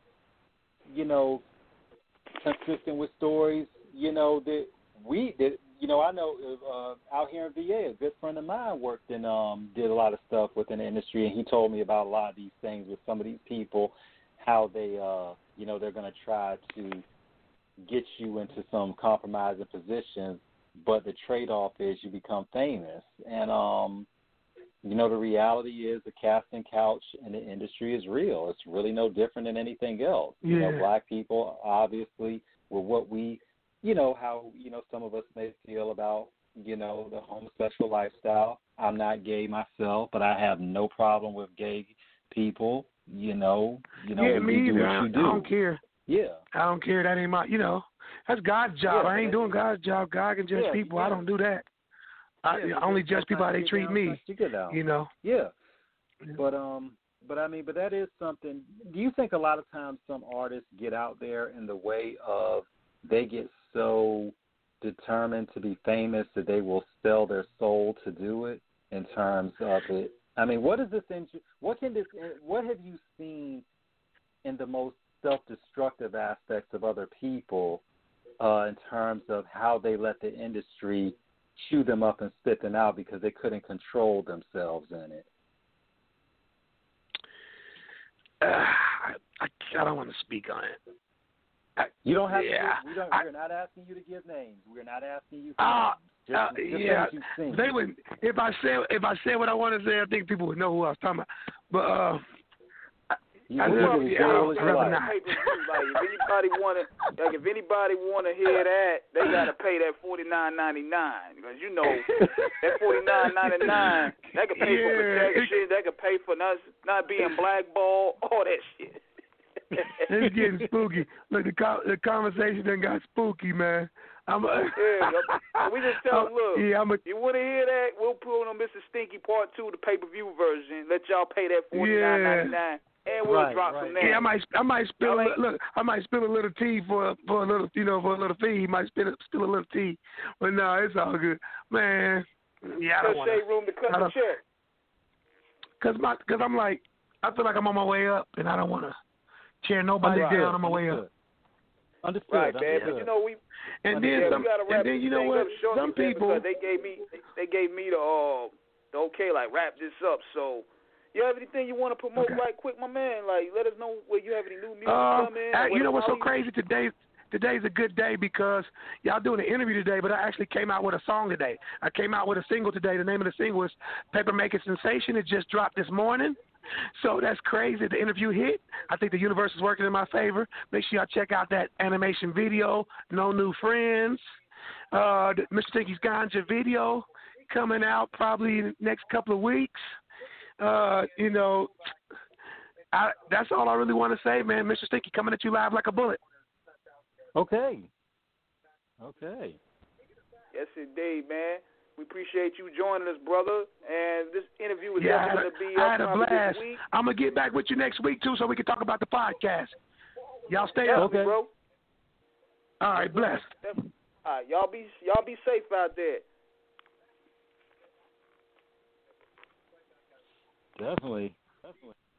Speaker 10: consistent with stories, that I know out here in VA, a good friend of mine worked and did a lot of stuff within the industry, and he told me about a lot of these things with some of these people, how they, they're going to try to get you into some compromising positions, but the trade-off is you become famous. And, the reality is the casting couch in the industry is real. It's really no different than anything else.
Speaker 11: Yeah.
Speaker 10: Black people, obviously, with what we, how, some of us may feel about, the homosexual lifestyle. I'm not gay myself, but I have no problem with gay people,
Speaker 11: Yeah,
Speaker 10: do
Speaker 11: me either.
Speaker 10: what you do.
Speaker 11: I don't care.
Speaker 10: Yeah.
Speaker 11: I don't care. That ain't my, that's God's job.
Speaker 10: Yeah,
Speaker 11: I ain't doing God's job. God can judge people. I don't do that. I only judge people how they treat me.
Speaker 10: Yeah. But that is something. Do you think a lot of times some artists get out there in the way of they get so determined to be famous that they will sell their soul to do it in terms of it? I mean, what have you seen in the most self-destructive aspects of other people in terms of how they let the industry chew them up and spit them out because they couldn't control themselves in it?
Speaker 11: I don't want to speak on it.
Speaker 10: You don't have to. We're not asking you to give names. We're not asking you. Just
Speaker 11: yeah,
Speaker 10: what you've seen.
Speaker 11: They would. If I said what I want to say, I think people would know who I was talking about. But
Speaker 1: If anybody wanna hear that, they gotta pay that $49.99 because that $49.99 that could pay for protection, that could pay for not being blackballed, all that shit.
Speaker 11: It's getting spooky. Look, the conversation done got spooky, man.
Speaker 1: We just tell them, look, you want to hear that? We'll put on Mr. Stinky Part 2, the pay-per-view version. Let y'all pay that $49.99. And we'll drop some names.
Speaker 11: Yeah, I might spill. I might spill a little tea for a little, for a little fee. He might spill a little tea, but no, it's all good, man. Yeah, I don't want
Speaker 1: room to cut the check.
Speaker 11: Cause I'm like, I feel like I'm on my way up, and I don't want to tear nobody down on my way up.
Speaker 10: Understood.
Speaker 1: Right, man. But we
Speaker 11: then you know what? Some people
Speaker 1: they gave me the okay, like wrap this up. So. You have anything you want to promote right quick, my man? Like, let us know where you have any new music coming.
Speaker 11: You know what's so crazy? Today's a good day because y'all doing an interview today, but I actually came out with a song today. I came out with a single today. The name of the single is Paper Making Sensation. It just dropped this morning. So that's crazy. The interview hit. I think the universe is working in my favor. Make sure y'all check out that animation video, No New Friends. Mr. Stinky's Ganja video coming out probably in the next couple of weeks. That's all I really want to say, man. Mr. Stinky coming at you live like a bullet.
Speaker 10: Okay.
Speaker 1: Yes, indeed, man. We appreciate you joining us, brother. And this interview is definitely going to be
Speaker 11: I had a
Speaker 1: probably
Speaker 11: blast.
Speaker 1: this week.
Speaker 11: I'm going to get back with you next week, too, so we can talk about the podcast. Y'all stay up.
Speaker 1: Okay, bro.
Speaker 11: All right, blessed.
Speaker 1: All right, y'all be safe out there.
Speaker 10: Definitely.